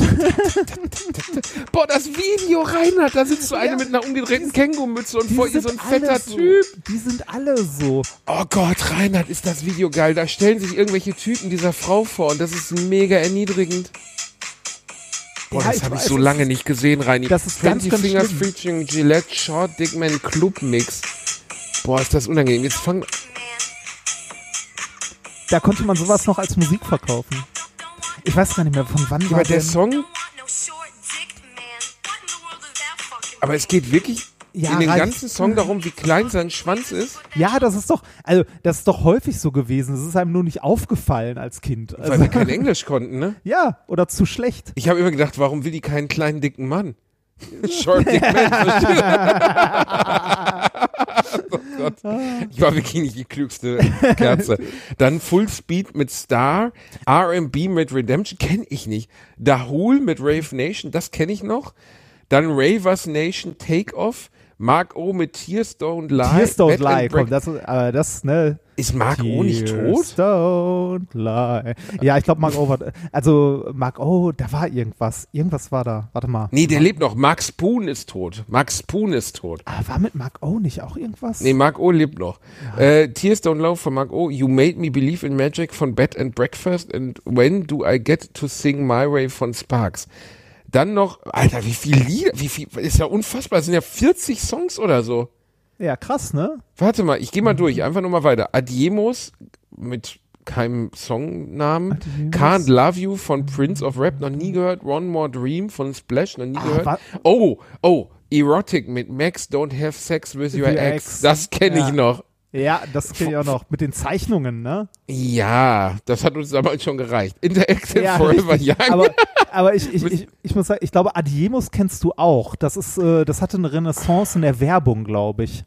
Boah, das Video, Reinhard, da sitzt so eine Ja. mit einer umgedrehten Kängurumütze und Die vor ihr sind so ein alle fetter so. Typ. Die sind alle so. Oh Gott, Reinhard, ist das Video geil. Da stellen sich irgendwelche Typen dieser Frau vor und das ist mega erniedrigend. Boah, Ja, das ich habe ich weiß, so das lange ist- nicht gesehen, Reini. das ist ganz, zwanzig ganz Fingers schlimm. featuring Gillette Short Dickman Club Mix. Boah, ist das unangenehm. Jetzt fang... Da konnte man sowas noch als Musik verkaufen. Ich weiß gar nicht mehr, von wann war Aber der denn? Song... Aber es geht wirklich Ja, in den Reini. ganzen Song darum, wie klein sein Schwanz ist. Ja, das ist doch, also das ist doch häufig so gewesen. Es ist einem nur nicht aufgefallen als Kind. Weil Also, wir kein Englisch konnten, ne? ja, oder zu schlecht. Ich habe immer gedacht, warum will die keinen kleinen, dicken Mann? Short Dick Man, verstehst du? Oh Gott. Ich war wirklich nicht die klügste Kerze. Dann Full Speed mit Star, R and B mit Redemption, kenne ich nicht. Dahul mit Rave Nation, das kenne ich noch. Dann Ravers Nation Take Off, Mark O mit Tears Don't Lie. Tears Don't Bed and Lie, komm, Break- das, aber das, ne. Ist Mark O nicht Tears tot? Don't lie. Ja, ich glaube, Mark O war, also Mark O, da war irgendwas. Irgendwas war da. Warte mal. Nee, der lebt noch. Mark Spoon ist tot. Mark Spoon ist tot. Ah, war mit Mark O nicht auch irgendwas? Nee, Mark O lebt noch. Äh, Tears Don't Lie von Mark O. You Made Me Believe in Magic von Bed and Breakfast. And When Do I Get to Sing My Way von Sparks. Dann noch, Alter, wie viel Lieder, wie viel, ist ja unfassbar. Das sind ja vierzig Songs oder so. Ja, krass, ne? Warte mal, ich gehe mal durch. Einfach nur mal weiter. Adiemos mit keinem Songnamen. Adiemos. Can't Love You von Prince of Rap, noch nie gehört. One More Dream von Splash, noch nie Ah, gehört. wa- Oh, oh, Erotic mit Max Don't Have Sex with Your Your Ex. Ex. Das kenne Ja. ich noch. Ja, das kenne ich auch noch. Mit den Zeichnungen, ne? Ja, das hat uns damals schon gereicht. Interactive Ja, Forever richtig. Young. Aber, aber ich, ich, ich, ich muss sagen, ich glaube, Adiemos kennst du auch. Das ist, äh, das hatte eine Renaissance in der Werbung, glaube ich.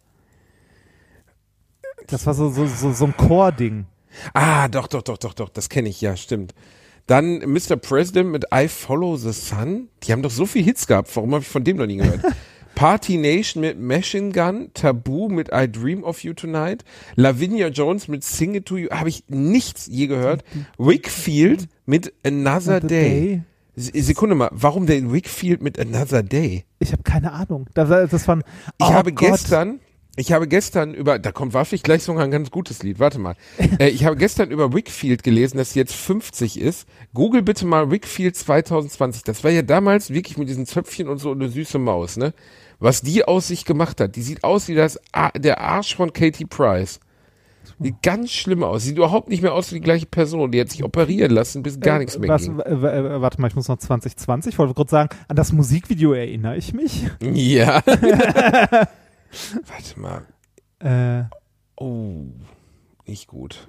Das war so, so, so, so ein Chor-Ding. Ah, doch, doch, doch, doch, doch, das kenne ich, ja, stimmt. Dann Mister President mit I Follow the Sun. Die haben doch so viel Hits gehabt. Warum habe ich von dem noch nie gehört? Party Nation mit Machine Gun. Taboo mit I Dream of You Tonight. Lavinia Jones mit Sing It To You. Habe ich nichts je gehört. Wickfield mit Another Another Day. Day. Se- Sekunde mal, warum denn Wickfield mit Another Day? Ich habe keine Ahnung. Das, war- das waren, Ich oh habe Gott. gestern, ich habe gestern über, da kommt wahrscheinlich gleich sogar ein ganz gutes Lied, warte mal. äh, ich habe gestern über Wickfield gelesen, dass sie jetzt fünfzig ist. Google bitte mal Wickfield zwanzig zwanzig. Das war ja damals wirklich mit diesen Zöpfchen und so eine süße Maus, ne? Was die aus sich gemacht hat. Die sieht aus wie das A- der Arsch von Katie Price. Sieht ganz schlimm aus. Sieht überhaupt nicht mehr aus wie die gleiche Person. Die hat sich operieren lassen, bis gar nichts mehr was, ging. w- w- Warte mal, ich muss noch zwanzig zwanzig. Ich wollte kurz sagen, an das Musikvideo erinnere ich mich. Ja. Warte mal. Äh, Oh, nicht gut.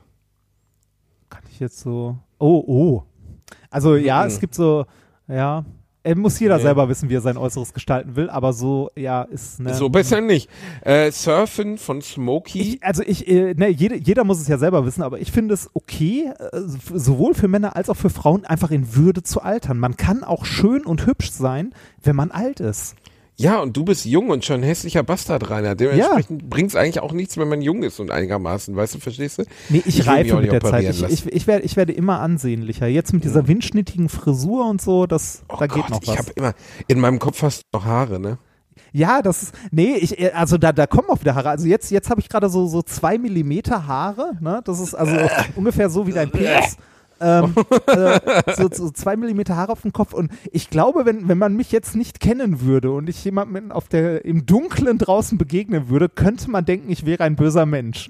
kann ich jetzt so. Oh, oh. Also ja, Mhm. es gibt so, ja. Er muss jeder Ja. selber wissen, wie er sein Äußeres gestalten will, aber so, ja, ist, ne. So besser nicht. Äh, Surfen von Smokey. Ich, also ich, äh, ne, jede, jeder muss es ja selber wissen, aber ich finde es okay, äh, f- sowohl für Männer als auch für Frauen, einfach in Würde zu altern. Man kann auch schön und hübsch sein, wenn man alt ist. Ja, und du bist jung und schon ein hässlicher Bastard, Rainer. Dementsprechend bringt's eigentlich auch nichts, wenn man jung ist und einigermaßen, weißt du, verstehst du? Nee, ich, Ich will mich reife auch mit nicht der Zeit. operieren Ich, lassen. ich, ich, werde, ich werde immer ansehnlicher. Jetzt mit dieser windschnittigen Frisur und so, das, Oh da Gott, geht noch ich was. habe immer, in meinem Kopf hast du noch Haare, ne? Ja, das ist, nee, ich, äh, also da, da kommen auch wieder Haare. Also jetzt, jetzt habe ich gerade so, so zwei Millimeter Haare, ne? Das ist also ungefähr so wie dein Penis. Ähm, äh, so, so zwei Millimeter Haare auf dem Kopf und ich glaube, wenn, wenn man mich jetzt nicht kennen würde und ich jemandem auf der, im Dunkeln draußen begegnen würde, könnte man denken, ich wäre ein böser Mensch.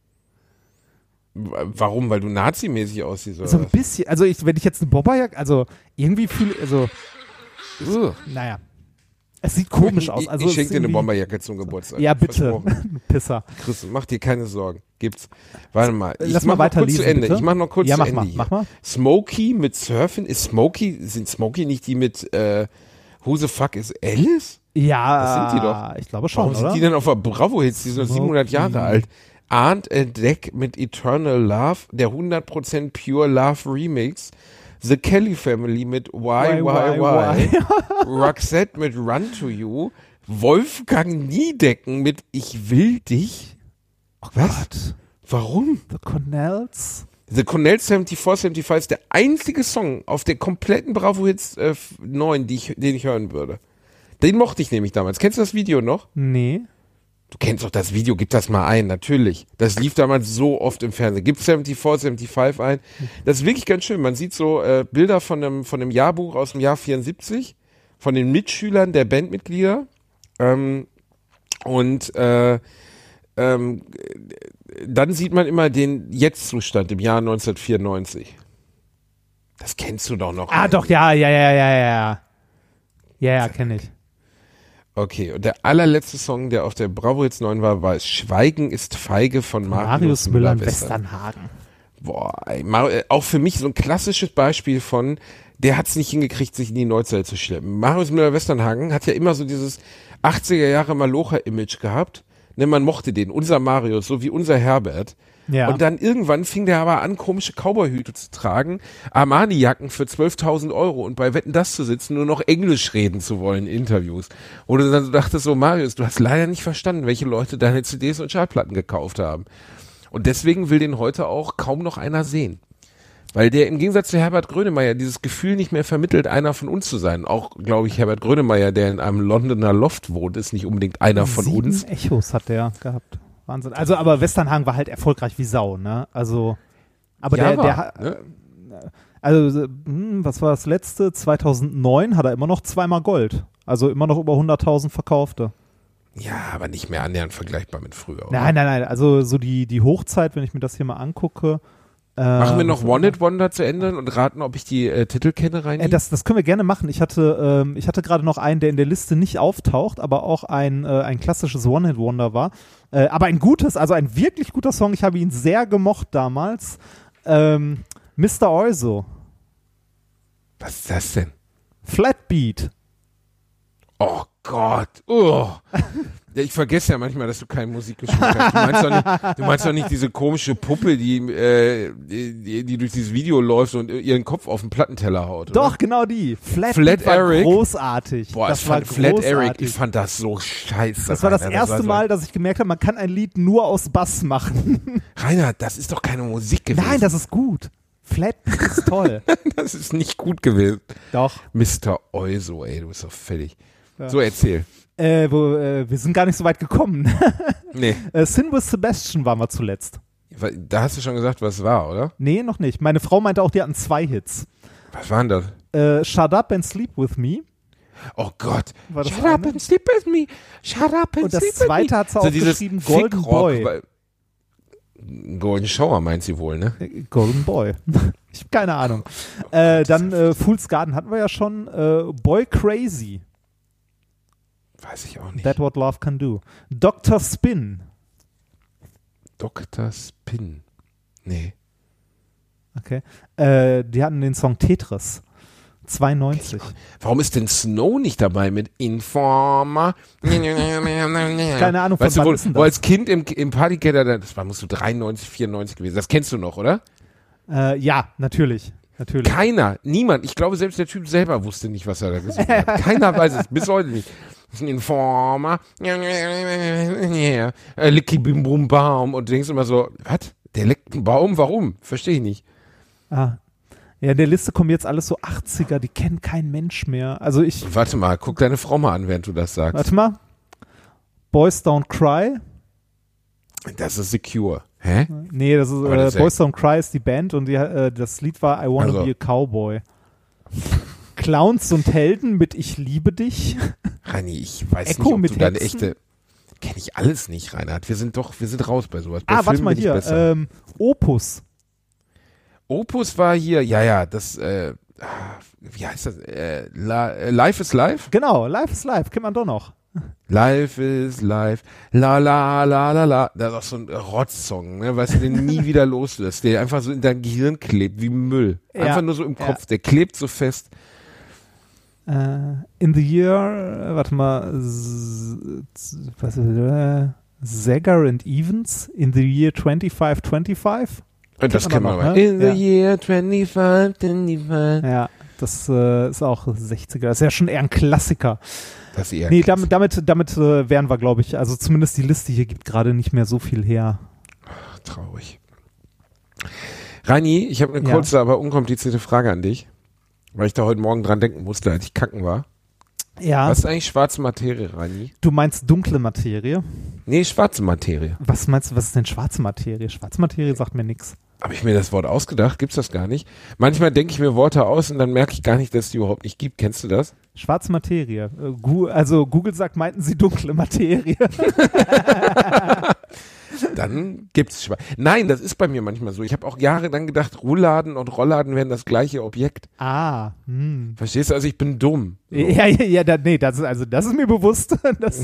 W- Warum? Weil du nazimäßig aussiehst, oder So ein was? bisschen, also ich, wenn ich jetzt eine Bobberjacke, also irgendwie fühle, also Ugh. naja, es sieht komisch aus. Ich, Also ich es schenke ist dir eine irgendwie- Bomberjacke zum Geburtstag. Ja, bitte, Versprochen. Pisser. Chris, mach dir keine Sorgen. Gibt's. Warte mal. Ich Lass mach mal noch kurz zu weiterlesen, Ende. bitte. Ich mach noch kurz Ja, zu mach Ende mal, hier. mach mal. Smokey mit Surfen. Ist Smokey, sind Smokey nicht die mit äh, Who the fuck is Alice? Ja, Das sind die doch. ich glaube schon, Warum sind oder? die denn auf der Bravo-Hits? Die sind doch Smokey. siebenhundert Jahre alt. Arndt Deck mit Eternal Love, der hundert Prozent Pure Love Remix. The Kelly Family mit Why, Why, Why. why? Roxette mit Run to You. Wolfgang Niedecken mit Ich will dich. Oh Was? Gott. Warum? The Cornells. The Cornell vierundsiebzig fünfundsiebzig ist der einzige Song auf der kompletten Bravo Hits äh, neun, die ich, den ich hören würde. Den mochte ich nämlich damals. Kennst du das Video noch? Nee. Du kennst doch das Video, gib das mal ein, natürlich. Das lief damals so oft im Fernsehen. Gib vierundsiebzig fünfundsiebzig ein. Das ist wirklich ganz schön. Man sieht so äh, Bilder von einem, von einem Jahrbuch aus dem Jahr vierundsiebzig, von den Mitschülern der Bandmitglieder. Ähm, und äh, ähm, dann sieht man immer den Jetzt-Zustand im Jahr neunzehnhundertvierundneunzig. Das kennst du doch noch. Ah, doch, ja, ja, ja, ja, ja. Ja, ja, kenne ich. Okay, und der allerletzte Song, der auf der Bravo Hits neun war, war Schweigen ist feige von Marius, Marius Müller in Westernhagen. Westernhagen. Boah, ey, Mar- auch für mich so ein klassisches Beispiel von, der hat es nicht hingekriegt, sich in die Neuzeit zu schleppen. Marius Müller Westernhagen hat ja immer so dieses achtziger Jahre Malocher-Image gehabt. Ne, man mochte den, unser Marius, so wie unser Herbert. Ja. Und dann irgendwann fing der aber an, komische Cowboyhüte zu tragen, Armani-Jacken für zwölftausend Euro und bei Wetten, das zu sitzen, nur noch Englisch reden zu wollen in Interviews. Wo du dann so dachtest, so Marius, du hast leider nicht verstanden, welche Leute deine C Ds und Schallplatten gekauft haben. Und deswegen will den heute auch kaum noch einer sehen. Weil der im Gegensatz zu Herbert Grönemeyer dieses Gefühl nicht mehr vermittelt, einer von uns zu sein. Auch, glaube ich, Herbert Grönemeyer, der in einem Londoner Loft wohnt, ist nicht unbedingt einer von Sieben uns. Echos hat der gehabt. Wahnsinn. Also, aber Westernhagen war halt erfolgreich wie Sau, ne? Also, aber Ja, der, war, der hat, ne? also, hm, was war das letzte? zweitausendneun hat er immer noch zweimal Gold. Also immer noch über hunderttausend verkaufte. Ja, aber nicht mehr annähernd vergleichbar mit früher. Oder? Nein, nein, nein. Also so die, die Hochzeit, wenn ich mir das hier mal angucke. Äh, Machen wir noch One Hit Wonder zu Ende und raten, ob ich die äh, Titel kenne, rein? Äh, das, das können wir gerne machen. Ich hatte, ähm, ich hatte gerade noch einen, der in der Liste nicht auftaucht, aber auch ein, äh, ein klassisches One-Hit-Wonder war. Äh, aber ein gutes, also ein wirklich guter Song. Ich habe ihn sehr gemocht damals. Ähm, Mister Oizo. Was ist das denn? Flatbeat. Oh Gott. Oh. Ja, ich vergesse ja manchmal, dass du keinen Musikgeschmack hast. Du meinst doch nicht, du meinst doch nicht diese komische Puppe, die, äh, die, die durch dieses Video läuft und ihren Kopf auf den Plattenteller haut, oder? Doch, genau die. Flat, Flat war Eric. großartig. Boah, das ich war fand Flat großartig. Eric, ich fand das so scheiße. Das war das Rainer. erste war so- Mal, dass ich gemerkt habe, man kann ein Lied nur aus Bass machen. Rainer, das ist doch keine Musik gewesen. Nein, das ist gut. Flatbeat ist toll. das ist nicht gut gewesen. Doch. Mister Oizo, ey, du bist doch fertig. Ja. So, erzähl. Äh, wo, äh, wir sind gar nicht so weit gekommen. Nee, äh, Sin with Sebastian waren wir zuletzt. da hast du schon gesagt, was war, oder? Nee, noch nicht. Meine Frau meinte auch, die hatten zwei Hits. Was waren das? Äh, Shut Up and Sleep With Me. Oh Gott. War das Shut up eine? and sleep with me. Shut up and Und das sleep with me. zweite hat sie So dieses aufgeschrieben, Golden Fickrock, Boy. weil- Golden Shower meint sie wohl, ne? Äh, Golden Boy. ich habe keine Ahnung. Äh, dann äh, Fool's Garden hatten wir ja schon. Äh, Boy Crazy. Weiß ich auch nicht. That What Love Can Do. Doktor Spin. Doktor Spin. Nee. Okay. Äh, die hatten den Song Tetris. zweiundneunzig. Warum ist denn Snow nicht dabei mit Informer? Keine Ahnung, von Weißt du, wann wo, ist denn wo das? als Kind im, im Partykeller, das war, musst du dreiundneunzig, vierundneunzig gewesen. Das kennst du noch, oder? Äh, ja, natürlich. Natürlich. Keiner, niemand. Ich glaube, selbst der Typ selber wusste nicht, was er da gesungen hat. Keiner weiß es, bis heute nicht. Das ist ein Informer. Äh, Licky Bim Bum Baum. Und du denkst immer so, was? Der leckt einen Baum? Warum? Verstehe ich nicht. Ah. Ja, in der Liste kommen jetzt alles so achtziger, die kennt kein Mensch mehr. Also ich, Warte mal, guck deine Frau mal an, während du das sagst. warte mal. Boys Don't Cry. Das ist Secure. Hä? Nee, das ist, Aber äh, das ist ja- Boys Don't Cry ist die Band und die, äh, das Lied war I Wanna Also. Be a Cowboy. Clowns und Helden mit Ich liebe dich. Reini, ich weiß Echo nicht, ob mit du deine Hexen? echte... Kenne ich alles nicht, Reinhard. Wir sind doch, wir sind raus bei sowas. Bei Ah, warte Filmen mal bin ich hier. besser. Ähm, Opus. Opus war hier, ja, ja, das, äh, ah, wie heißt das? Äh, La, äh, Life is Life? Genau, Life is Life, kennt man doch noch. Life is Life, la la la la la. Das ist auch so ein Rotzsong, ne, weißt du, den nie wieder loslässt, der einfach so in dein Gehirn klebt, wie Müll. Ja, Einfach nur so im ja. Kopf, der klebt so fest. Äh, in the year, äh, warte mal, z- z- was ist äh, Zegger and Evans, in the year twenty-five twenty-five. Und das man kennen wir noch, mal. ne? In the Ja. year twenty-five twenty-five. Ja, das äh, ist auch sechziger. Das ist ja schon eher ein Klassiker. Das ist eher Nee, krass. damit, damit, damit äh, wären wir, glaube ich, also zumindest die Liste hier gibt gerade nicht mehr so viel her. Traurig. Rani, ich habe eine Ja. kurze, aber unkomplizierte Frage an dich, weil ich da heute Morgen dran denken musste, als ich kacken war. Ja. Was ist eigentlich schwarze Materie, Rani? Du meinst dunkle Materie? Nee, schwarze Materie. Was meinst du, was ist denn schwarze Materie? Schwarze Materie sagt mir nichts. Habe ich mir das Wort ausgedacht? Gibt's das gar nicht? Manchmal denke ich mir Worte aus und dann merke ich gar nicht, dass es die überhaupt nicht gibt. Kennst du das? Schwarze Materie. Äh, Gu- also Google sagt, meinten sie dunkle Materie. Dann gibt's schwarz. Nein, das ist bei mir manchmal so. Ich habe auch jahrelang gedacht, Rollladen und Rollladen wären das gleiche Objekt. Ah, hm. Verstehst du? Also ich bin dumm. So. Ja, ja, ja, da, nee, das ist, also das ist mir bewusst. Das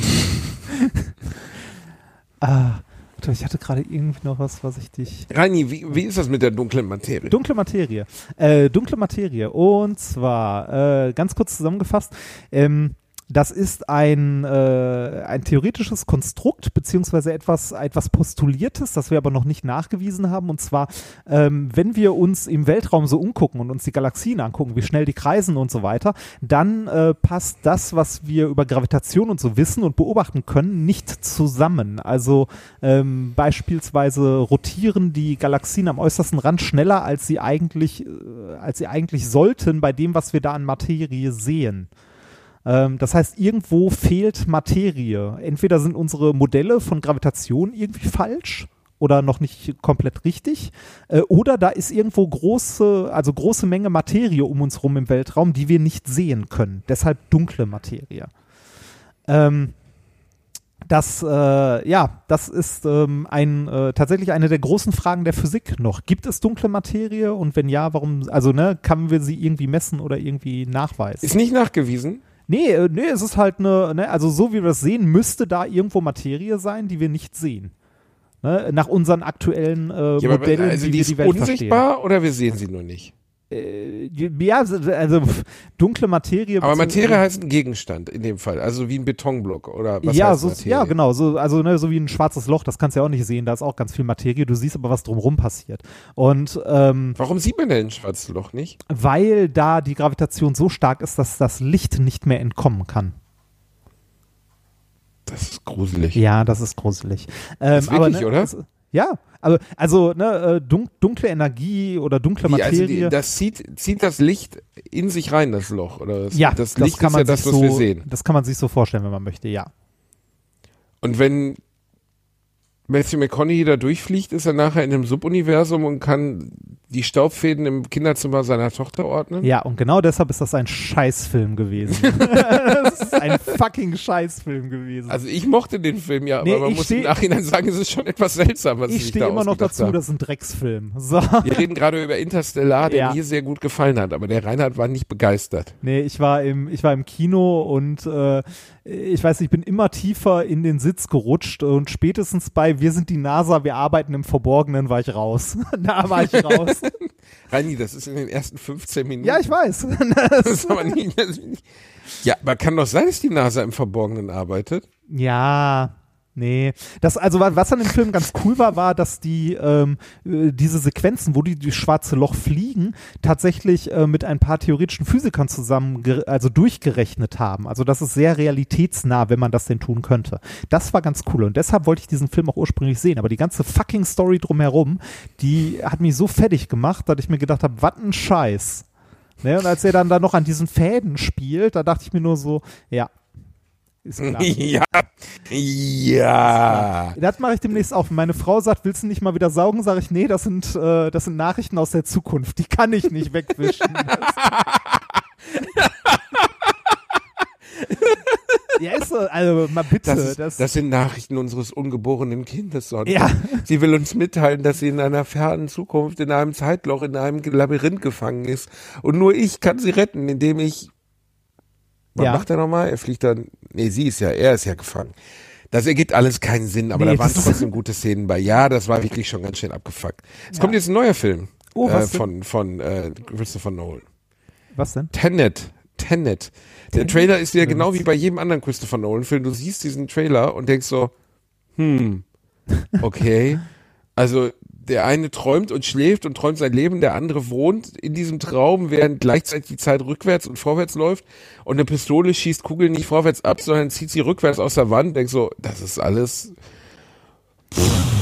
ah, warte, ich hatte gerade irgendwie noch was, was ich dich... Rani, wie, wie ist das mit der dunklen Materie? Dunkle Materie. Äh, dunkle Materie. Und zwar, äh, ganz kurz zusammengefasst, ähm, das ist ein, äh, ein theoretisches Konstrukt, beziehungsweise etwas, etwas Postuliertes, das wir aber noch nicht nachgewiesen haben. Und zwar, ähm, wenn wir uns im Weltraum so umgucken und uns die Galaxien angucken, wie schnell die kreisen und so weiter, dann äh, passt das, was wir über Gravitation und so wissen und beobachten können, nicht zusammen. Also ähm, beispielsweise rotieren die Galaxien am äußersten Rand schneller, als sie eigentlich, äh, als sie eigentlich sollten, bei dem, was wir da an Materie sehen. Das heißt, irgendwo fehlt Materie. Entweder sind unsere Modelle von Gravitation irgendwie falsch oder noch nicht komplett richtig, äh, oder da ist irgendwo große, also große Menge Materie um uns rum im Weltraum, die wir nicht sehen können. Deshalb dunkle Materie. Ähm, das, äh, ja, das ist ähm, ein, äh, tatsächlich eine der großen Fragen der Physik noch. Gibt es dunkle Materie und wenn ja, warum, also ne, können wir sie irgendwie messen oder irgendwie nachweisen? Ist nicht nachgewiesen? Nee, äh, nee, es ist halt eine, ne, also so wie wir das sehen, müsste da irgendwo Materie sein, die wir nicht sehen. Ne? Nach unseren aktuellen äh, Ja, aber Modellen, also wie die wir ist die Welt unsichtbar oder wir sehen sie nur nicht? verstehen. Äh, ja, also pf, dunkle Materie. Aber bezieh- Materie heißt ein Gegenstand in dem Fall, also wie ein Betonblock oder was ja, heißt so, Materie? ja, genau, so, also ne, so wie ein schwarzes Loch, das kannst du ja auch nicht sehen, da ist auch ganz viel Materie, du siehst aber, was drumherum passiert. Und ähm, Warum sieht man denn ein schwarzes Loch nicht? weil da die Gravitation so stark ist, dass das Licht nicht mehr entkommen kann. Das ist gruselig. Ja, das ist gruselig. Ähm, Ist wirklich, aber, ne, oder? Das, ja, aber also ne, äh, dun dunkle Energie oder dunkle Wie, also Materie. die, das zieht, zieht das Licht in sich rein, das Loch, oder? Das, ja, das Licht kann ist man ja das, sich was so, wir sehen. Das kann man sich so vorstellen, wenn man möchte, ja. Und wenn Matthew McConaughey da durchfliegt, ist er nachher in einem Subuniversum und kann die Staubfäden im Kinderzimmer seiner Tochter ordnen? Ja, und genau deshalb ist das ein Scheißfilm gewesen. Das ist ein fucking Scheißfilm gewesen. Also ich mochte den Film ja, Nee, aber man ich muss steh- im Nachhinein sagen, es ist schon etwas seltsam, was sie ich sich stehe da immer noch ausgedacht dazu, haben. das ist ein Drecksfilm. So. Wir reden gerade über Interstellar, der Ja. mir sehr gut gefallen hat, aber der Reinhard war nicht begeistert. Nee, ich war im, ich war im Kino und äh, ich weiß nicht, ich bin immer tiefer in den Sitz gerutscht und spätestens bei Wir sind die NASA, wir arbeiten im Verborgenen war ich raus. Da war ich raus. Reini, das ist in den ersten fünfzehn Minuten. Ja, ich weiß. Das ist aber nicht, das ist nicht. Ja, aber kann doch sein, dass die NASA im Verborgenen arbeitet. Ja, nee. Das, also wa- was an dem Film ganz cool war, war, dass die ähm, äh, diese Sequenzen, wo die durch schwarze Loch fliegen, tatsächlich äh, mit ein paar theoretischen Physikern zusammen, ge- also durchgerechnet haben. Also das ist sehr realitätsnah, wenn man das denn tun könnte. Das war ganz cool und deshalb wollte ich diesen Film auch ursprünglich sehen. Aber die ganze fucking Story drumherum, die hat mich so fertig gemacht, dass ich mir gedacht habe, was ein Scheiß. Ne? Und als er dann da noch an diesen Fäden spielt, da dachte ich mir nur so, ja, ist klar. Ja, ja. Das mache ich demnächst auch. Wenn meine Frau sagt, willst du nicht mal wieder saugen, sage ich, nee, das sind, äh, das sind Nachrichten aus der Zukunft. Die kann ich nicht wegwischen. Ja, ist so, also mal bitte. Das, ist, das, das sind Nachrichten unseres ungeborenen Kindes, Sonja. Ja. Sie will uns mitteilen, dass sie in einer fernen Zukunft in einem Zeitloch, in einem Labyrinth gefangen ist. Und nur ich kann sie retten, indem ich... Was Ja. macht er nochmal? Er fliegt dann... Nee, sie ist ja, er ist ja gefangen. Das ergibt alles keinen Sinn, aber Nee, da waren das- trotzdem gute Szenen bei. Ja, das war wirklich schon ganz schön abgefuckt. Es Ja. kommt jetzt ein neuer Film Oh, äh, was denn? von, von äh, Christopher Nolan. Was denn? Tenet. Tenet. Der Tenet? Trailer ist ja Ja, genau was? wie bei jedem anderen Christopher Nolan-Film. Du siehst diesen Trailer und denkst so, hm, okay. Also der eine träumt und schläft und träumt sein Leben, der andere wohnt in diesem Traum, während gleichzeitig die Zeit rückwärts und vorwärts läuft und eine Pistole schießt Kugeln nicht vorwärts ab, sondern zieht sie rückwärts aus der Wand. Denkst so, das ist alles...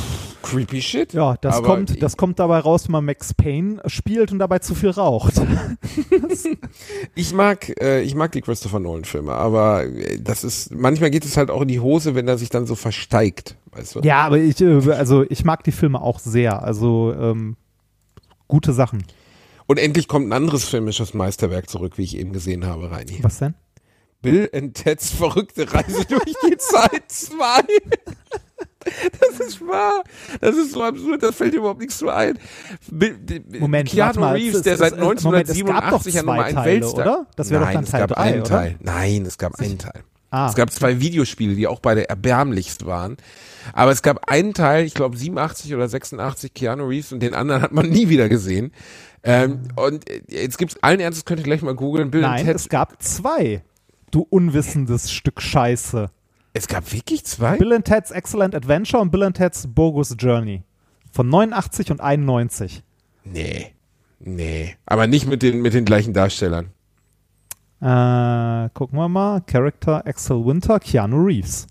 creepy shit. Ja, das aber kommt, das kommt dabei raus, wenn man Max Payne spielt und dabei zu viel raucht. Ich mag, äh, ich mag die Christopher Nolan-Filme, aber äh, das ist, manchmal geht es halt auch in die Hose, wenn er sich dann so versteigt, weißt du? Ja, aber ich, äh, also ich mag die Filme auch sehr. Also ähm, gute Sachen. Und endlich kommt ein anderes filmisches Meisterwerk zurück, wie ich eben gesehen habe, Reini. Was denn? Bill and Ted's verrückte Reise durch die Zeit zwei. Das ist wahr. Das ist so absurd, das fällt dir überhaupt nichts zu ein. Moment, Keanu mal, Reeves, es, der es, seit es, neunzehnhundertsiebenundachtzig ja nochmal ein Weltstar. Oder? Das wäre doch dann es Teil gab drei, einen oder? Teil. Nein, es gab einen Teil. Ah. Es gab zwei Videospiele, die auch beide erbärmlichst waren. Aber es gab einen Teil, ich glaube siebenundachtzig oder sechsundachtzig, Keanu Reeves, und den anderen hat man nie wieder gesehen. Ähm, und jetzt gibt's allen Ernstes, könnt ihr gleich mal googeln. Bill Nein, and Ted. es gab zwei. Du unwissendes Stück Scheiße. Es gab wirklich zwei? Bill and Ted's Excellent Adventure und Bill and Ted's Bogus Journey. Von neunundachtzig und einundneunzig. Nee. Nee. Aber nicht mit den, mit den gleichen Darstellern. Äh, gucken wir mal. Character Axel Winter, Keanu Reeves.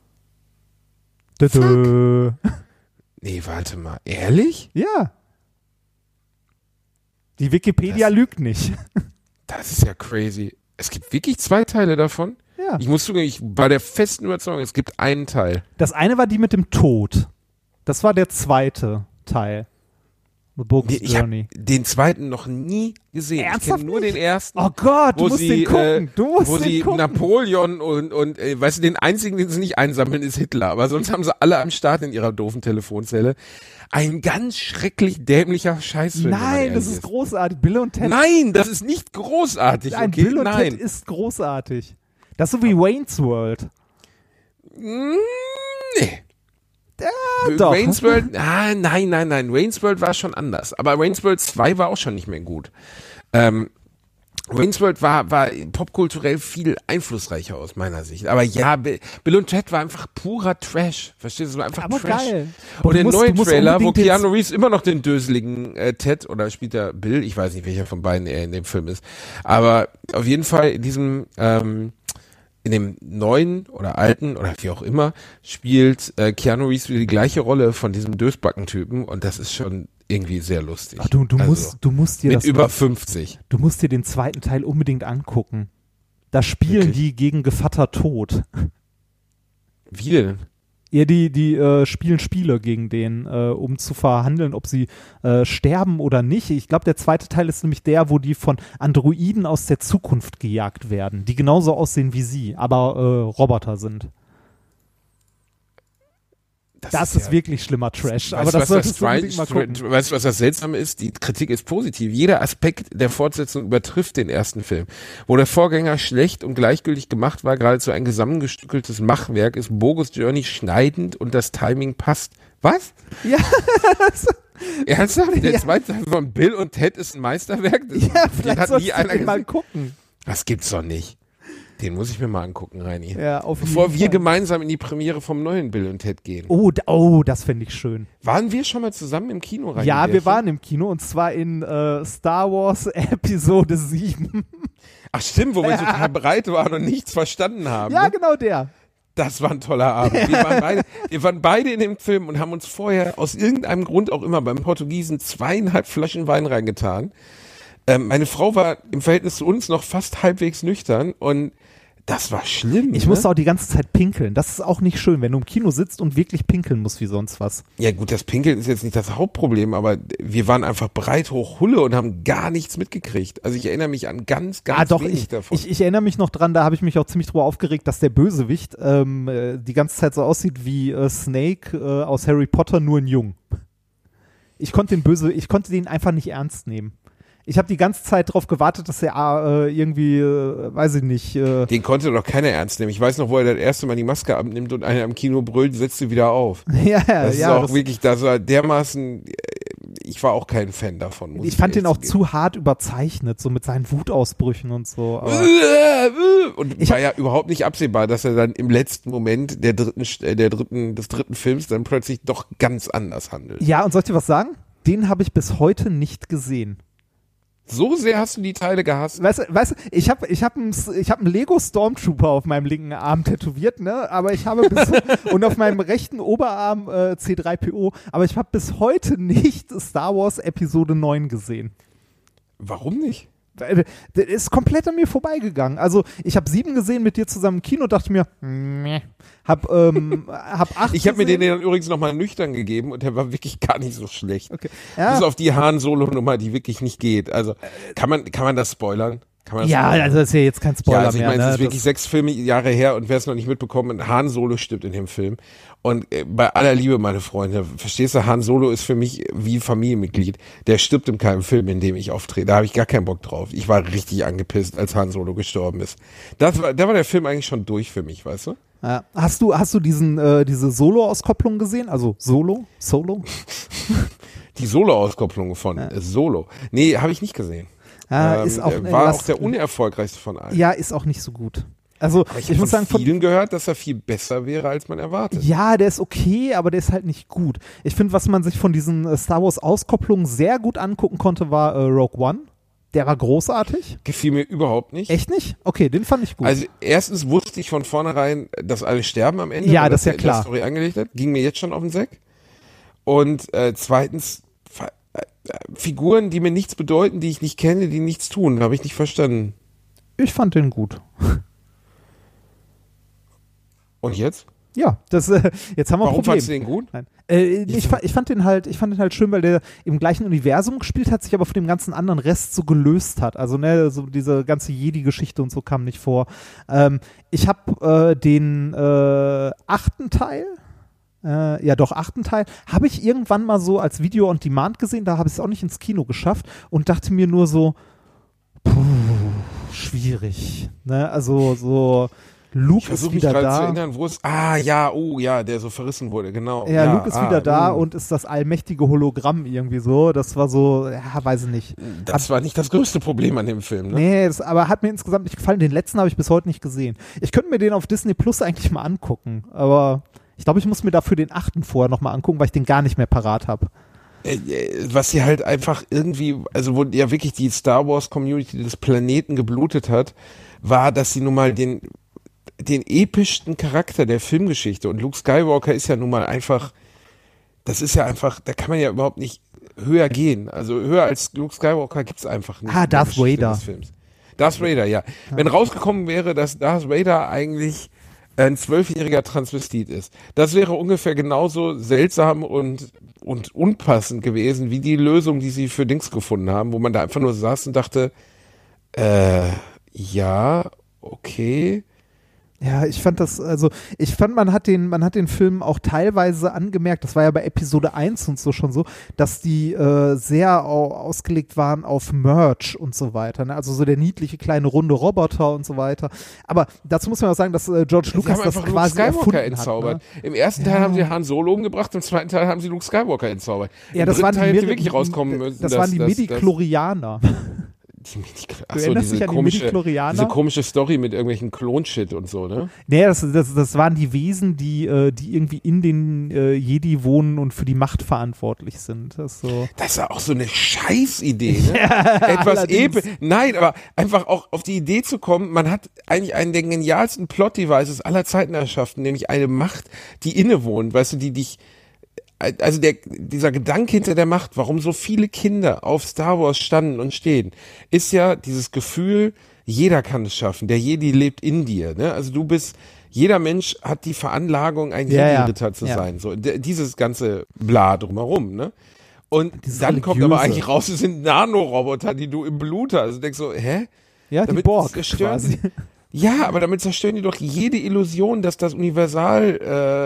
Dö. Nee, warte mal. Ehrlich? Ja. Die Wikipedia Das- lügt nicht. Das ist ja crazy. Es gibt wirklich zwei Teile davon? Ja. Ich muss zugeben, ich war der festen Überzeugung, es gibt einen Teil. Das eine war die mit dem Tod. Das war der zweite Teil. The Bogus Nee, ich habe Journey. den zweiten noch nie gesehen. Ernsthaft ich kenne nur nicht? den ersten. Oh Gott, du wo musst sie, den gucken. Äh, Du musst wo den sie gucken. Napoleon und, und äh, weißt du, den einzigen, den sie nicht einsammeln, ist Hitler. Aber sonst haben sie alle am Start in ihrer doofen Telefonzelle. Ein ganz schrecklich dämlicher Scheißfilm. wenn man Nein, ehrlich das ist großartig. Bill und Ted. Nein, das ist nicht großartig. Nein, okay? Bill und Nein. Ted ist großartig. Das ist so wie Wayne's World. Mm, nee. Ja, doch. Wayne's World, ah, nein, nein, nein. Wayne's World war schon anders. Aber Wayne's World zwei war auch schon nicht mehr gut. Ähm, Wayne's World war, war popkulturell viel einflussreicher aus meiner Sicht. Aber ja, Bill, Bill und Ted war einfach purer Trash. Verstehst du? Es war einfach Aber Trash. geil. Aber Und du der musst- neue du musst Trailer, wo unbedingt den- Keanu Reeves immer noch den döseligen äh, Ted, oder spielt er Bill? Ich weiß nicht, welcher von beiden er in dem Film ist. Aber auf jeden Fall in diesem, ähm, in dem neuen oder alten oder wie auch immer spielt äh, Keanu Reeves wieder die gleiche Rolle von diesem Dösbackentypen, und das ist schon irgendwie sehr lustig. Ach, du, du, Also, musst, du musst dir mit das über fünfzig. Du musst dir den zweiten Teil unbedingt angucken. Da spielen Wirklich? die gegen Gevatter Tod. Wie denn? Ja, die, die äh, spielen Spiele gegen den, äh, um zu verhandeln, ob sie äh, sterben oder nicht. Ich glaube, der zweite Teil ist nämlich der, wo die von Androiden aus der Zukunft gejagt werden, die genauso aussehen wie sie, aber äh, Roboter sind. Das, ist ja- wirklich schlimmer Trash. Weißt aber du, das was solltest das du unbedingt mal Strange- gucken. Strange- Weißt du, was das Seltsame ist? Die Kritik ist positiv. Jeder Aspekt der Fortsetzung übertrifft den ersten Film. Wo der Vorgänger schlecht und gleichgültig gemacht war, geradezu ein zusammengestückeltes Machwerk, ist Bogus Journey schneidend und das Timing passt. Was? Ja, Ernsthaft? Der Ja. zweite Teil von Bill und Ted ist ein Meisterwerk? Das, ja den vielleicht hat sollst nie du einer den mal gesehen. gucken. Das gibt's doch nicht. Den muss ich mir mal angucken, Reini. Ja, auf Bevor jeden wir Fall. gemeinsam in die Premiere vom neuen Bill und Ted gehen. Oh, da- oh, das fände ich schön. Waren wir schon mal zusammen im Kino, Reini? Ja, wir Bärchen? waren im Kino und zwar in äh, Star Wars Episode sieben. Ach stimmt, wo wir Ja. total bereit waren und nichts verstanden haben. Ja, ne? genau der. Das war ein toller Abend. Wir waren, beide, wir waren beide in dem Film und haben uns vorher aus irgendeinem Grund auch immer beim Portugiesen zweieinhalb Flaschen Wein reingetan. Ähm, meine Frau war im Verhältnis zu uns noch fast halbwegs nüchtern und das war schlimm. Ich ne? musste auch die ganze Zeit pinkeln. Das ist auch nicht schön, wenn du im Kino sitzt und wirklich pinkeln musst wie sonst was. Ja gut, das Pinkeln ist jetzt nicht das Hauptproblem, aber wir waren einfach breit hoch Hulle und haben gar nichts mitgekriegt. Also ich erinnere mich an ganz, ganz Ah, doch, wenig ich, davon. ich, ich erinnere mich noch dran, da habe ich mich auch ziemlich drüber aufgeregt, dass der Bösewicht ähm, äh, die ganze Zeit so aussieht wie äh, Snake äh, aus Harry Potter, nur in jung. Ich konnte den Böse, ich konnte den einfach nicht ernst nehmen. Ich habe die ganze Zeit darauf gewartet, dass er äh, irgendwie, äh, weiß ich nicht, äh, Den konnte doch keiner ernst nehmen. Ich weiß noch, wo er das erste Mal die Maske abnimmt und einer im Kino brüllt, setzt sie wieder auf. ja, Das ist ja, auch das, wirklich, das war dermaßen, ich war auch kein Fan davon. Muss ich fand echt den auch zugeben. zu hart überzeichnet, so mit seinen Wutausbrüchen und so. Aber Und Ich war ja überhaupt nicht absehbar, dass er dann im letzten Moment der dritten, äh, der dritten, des dritten Films dann plötzlich doch ganz anders handelt. ja, und soll ich dir was sagen? Den habe ich bis heute nicht gesehen. So sehr hast du die Teile gehasst. Weißt du, weißt du, ich habe ich hab einen ich hab einen Lego Stormtrooper auf meinem linken Arm tätowiert, ne? Aber ich habe bis und auf meinem rechten Oberarm äh, C drei P O, aber ich habe bis heute nicht Star Wars Episode neun gesehen. Warum nicht? Der ist komplett an mir vorbeigegangen. Also ich habe sieben gesehen mit dir zusammen im Kino, dachte mir, meh. Hab, ähm, hab acht Ich habe mir den gesehen. dann übrigens nochmal nüchtern gegeben und der war wirklich gar nicht so schlecht. Okay. Ja. Bis auf die Han-Solo-Nummer, die wirklich nicht geht. Also kann man, kann man das spoilern? Kann man das Ja, spoilern? also das ist ja jetzt kein Spoiler Ja, also ich mehr. meine, es ne? ist wirklich Das- sechs Filmjahre her und wer es noch nicht mitbekommen, Han Solo stirbt in dem Film. Und äh, bei aller Liebe, meine Freunde, verstehst du, Han Solo ist für mich wie ein Familienmitglied. Der stirbt in keinem Film, in dem ich auftrete. Da habe ich gar keinen Bock drauf. Ich war richtig angepisst, als Han Solo gestorben ist. Das war, da war der Film eigentlich schon durch für mich, weißt du? Ja. Hast du, hast du diesen, äh, diese Solo-Auskopplung gesehen? Also Solo? Solo? Die Solo-Auskopplung von Ja. äh, Solo. Nee, habe ich nicht gesehen. Ja, Ähm, ist auch, der war lass- auch der unerfolgreichste von allen. Ja, ist auch nicht so gut. Also Aber ich, ich, ich muss habe sagen, von von, vielen gehört, dass er viel besser wäre, als man erwartet. ja, der ist okay, aber der ist halt nicht gut. Ich finde, was man sich von diesen äh, Star Wars Auskopplungen sehr gut angucken konnte, war äh, Rogue One. Der war großartig. Gefiel mir überhaupt nicht. Echt nicht? Okay, den fand ich gut. Also erstens wusste ich von vornherein, dass alle sterben am Ende. Ja, weil das ist ja der- klar. Der Story angelegt hat. Ging mir jetzt schon auf den Sack. Und äh, zweitens, fa- äh, äh, Figuren, die mir nichts bedeuten, die ich nicht kenne, die nichts tun, habe ich nicht verstanden. Ich fand den gut. Und jetzt? Ja, das, äh, jetzt haben wir ein Warum Problem. fandst du den gut? Nein. Äh, ich, fa- ich fand den halt, ich fand den halt schön, weil der im gleichen Universum gespielt hat, sich aber von dem ganzen anderen Rest so gelöst hat. Also ne, so diese ganze Jedi-Geschichte und so kam nicht vor. Ähm, ich habe äh, den äh, achten Teil, äh, ja doch achten Teil, habe ich irgendwann mal so als Video on Demand gesehen. Da habe ich es auch nicht ins Kino geschafft und dachte mir nur so, puh, schwierig. Ne? Also so. Luke Ich versuche ist mich wieder gerade zu da. erinnern, wo es. Ah, ja, oh, ja, der so verrissen wurde, genau. Ja, Luke ist ah, wieder da mh. und ist das allmächtige Hologramm irgendwie so. Das war so, ja, weiß ich nicht. Das war nicht das größte Problem an dem Film, ne? Nee, das, aber hat mir insgesamt nicht gefallen. Den letzten habe ich bis heute nicht gesehen. Ich könnte mir den auf Disney Plus eigentlich mal angucken, aber ich glaube, ich muss mir dafür den achten vorher nochmal angucken, weil ich den gar nicht mehr parat habe. Äh, äh, Was sie halt einfach irgendwie, also wo ja wirklich die Star Wars Community des Planeten geblutet hat, war, dass sie nun mal den den epischsten Charakter der Filmgeschichte, und Luke Skywalker ist ja nun mal einfach, das ist ja einfach, da kann man ja überhaupt nicht höher gehen. Also höher als Luke Skywalker gibt's einfach nicht. Ah, in der Darth Geschichte Vader. des Films. Darth Vader, ja. Wenn rausgekommen wäre, dass Darth Vader eigentlich ein zwölfjähriger Transvestit ist, das wäre ungefähr genauso seltsam und und unpassend gewesen, wie die Lösung, die sie für Dings gefunden haben, wo man da einfach nur saß und dachte, äh, ja, okay. Ja, ich fand das, also ich fand, man hat den, man hat den Film auch teilweise angemerkt, das war ja bei Episode eins und so schon so, dass die äh, sehr au- ausgelegt waren auf Merch und so weiter. Ne? Also so der niedliche kleine runde Roboter und so weiter. Aber dazu muss man auch sagen, dass äh, George Sie Lucas haben das einfach Luke quasi Skywalker erfunden entzaubert. hat. Ne? Im ersten Teil Ja. haben sie Han Solo umgebracht, im zweiten Teil haben sie Luke Skywalker entzaubert. Ja, Im das dritten waren die, Teil hätte Medi- wirklich rauskommen müssen. das dass- waren die dass- dass- Midi-Chlorianer. Die Midi- Du Achso, erinnerst diese dich an die komische, Midi-Chlorianer? diese komische Story mit irgendwelchen Klonshit und so, ne? Nee, das, das, das waren die Wesen, die, äh, die irgendwie in den äh, Jedi wohnen und für die Macht verantwortlich sind. Das ist so. Das ist ja auch so eine Scheißidee, ne? Etwas allerdings. episch. Nein, aber einfach auch auf die Idee zu kommen, man hat eigentlich einen der genialsten Plot-Devices aller Zeiten erschaffen, nämlich eine Macht, die innewohnt, weißt du, die dich, also der, dieser Gedanke hinter der Macht, warum so viele Kinder auf Star Wars standen und stehen, ist ja dieses Gefühl, jeder kann es schaffen, der Jedi lebt in dir, ne? Also du bist, jeder Mensch hat die Veranlagung, ein Ja, ja. Jedi-Ritter zu Ja. sein, so, d- dieses ganze Bla drumherum, ne? Und Dieses dann kommt Religiöse. aber eigentlich raus, es sind Nanoroboter, die du im Blut hast. Und denkst so, hä? Ja, die Damit Borg zerstören quasi. sie- Ja, aber damit zerstören die doch jede Illusion, dass das universal,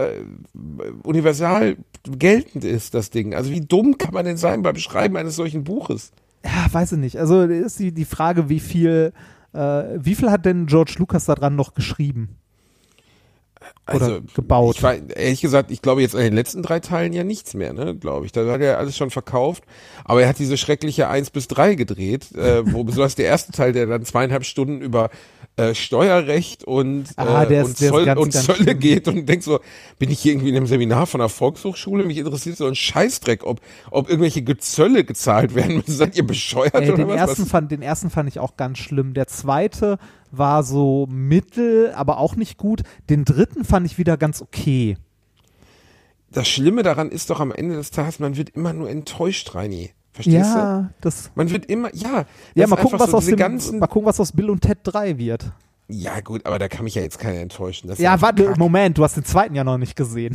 äh, universal geltend ist, das Ding. Also wie dumm kann man denn sein beim Schreiben eines solchen Buches? Ja, weiß ich nicht. Also ist die, die Frage, wie viel, äh, wie viel hat denn George Lucas daran noch geschrieben? Oder Also, gebaut. Ich war, ehrlich gesagt, ich glaube jetzt an den letzten drei Teilen ja nichts mehr, ne, glaube ich. Da hat er alles schon verkauft. Aber er hat diese schreckliche eins bis drei gedreht, äh, wo besonders der erste Teil, der dann zweieinhalb Stunden über äh, Steuerrecht und, Ah, äh, der ist- und, der ist Zoll, ganz, und ganz Zölle schlimm. geht und denkt so, bin ich hier irgendwie in einem Seminar von einer Volkshochschule? Mich interessiert so ein Scheißdreck, ob, ob irgendwelche Gezölle gezahlt werden müssen. Seid ihr bescheuert Ey, oder den, was? ersten was? fand, den ersten fand ich auch ganz schlimm. Der zweite war so mittel, aber auch nicht gut. Den dritten fand ich wieder ganz okay. Das Schlimme daran ist doch am Ende des Tages, man wird immer nur enttäuscht, Reini. Verstehst du? Ja, das. Man wird immer, ja. Ja, das mal ist gucken, einfach was so aus diese dem, ganzen, mal gucken, was aus Bill und Ted drei wird. ja gut, aber da kann mich ja jetzt keiner enttäuschen. Das ist Ja, einfach warte, Kack. Moment, du hast den zweiten ja noch nicht gesehen.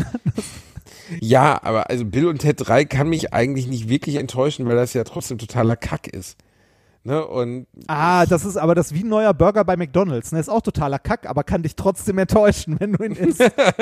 Ja, aber also Bill und Ted drei kann mich eigentlich nicht wirklich enttäuschen, weil das ja trotzdem totaler Kack ist. Ne? Und Ah, das ist aber das wie ein neuer Burger bei McDonald's. Ne, ist auch totaler Kack, aber kann dich trotzdem enttäuschen, wenn du ihn isst.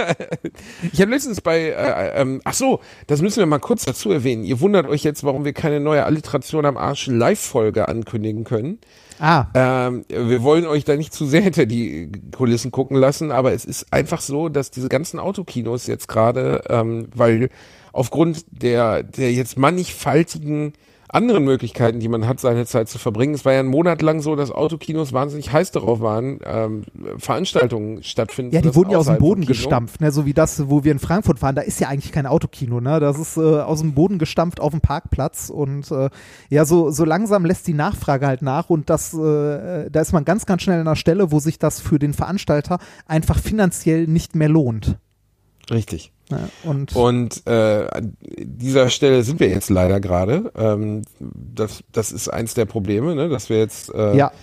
ich habe letztens bei, äh, ähm, ach so, das müssen wir mal kurz dazu erwähnen. Ihr wundert euch jetzt, warum wir keine neue Alliteration am Arsch Live-Folge ankündigen können. Ah, Ähm, wir wollen euch da nicht zu sehr hinter die Kulissen gucken lassen, aber es ist einfach so, dass diese ganzen Autokinos jetzt gerade, ähm, weil aufgrund der, der jetzt mannigfaltigen anderen Möglichkeiten, die man hat, seine Zeit zu verbringen. Es war ja einen Monat lang so, dass Autokinos wahnsinnig heiß darauf waren, ähm, Veranstaltungen stattfinden. ja, die lassen wurden ja aus dem außerhalb vom Boden Kino. gestampft, ne? So wie das, wo wir in Frankfurt waren. Da ist ja eigentlich kein Autokino, ne? Das ist äh, aus dem Boden gestampft auf dem Parkplatz und äh, ja, so, so langsam lässt die Nachfrage halt nach und das, äh, da ist man ganz, ganz schnell an einer Stelle, wo sich das für den Veranstalter einfach finanziell nicht mehr lohnt. Richtig. Ja, und Und äh, an dieser Stelle sind wir jetzt leider gerade. Ähm, das, das ist eins der Probleme, ne? Dass wir jetzt äh, ja,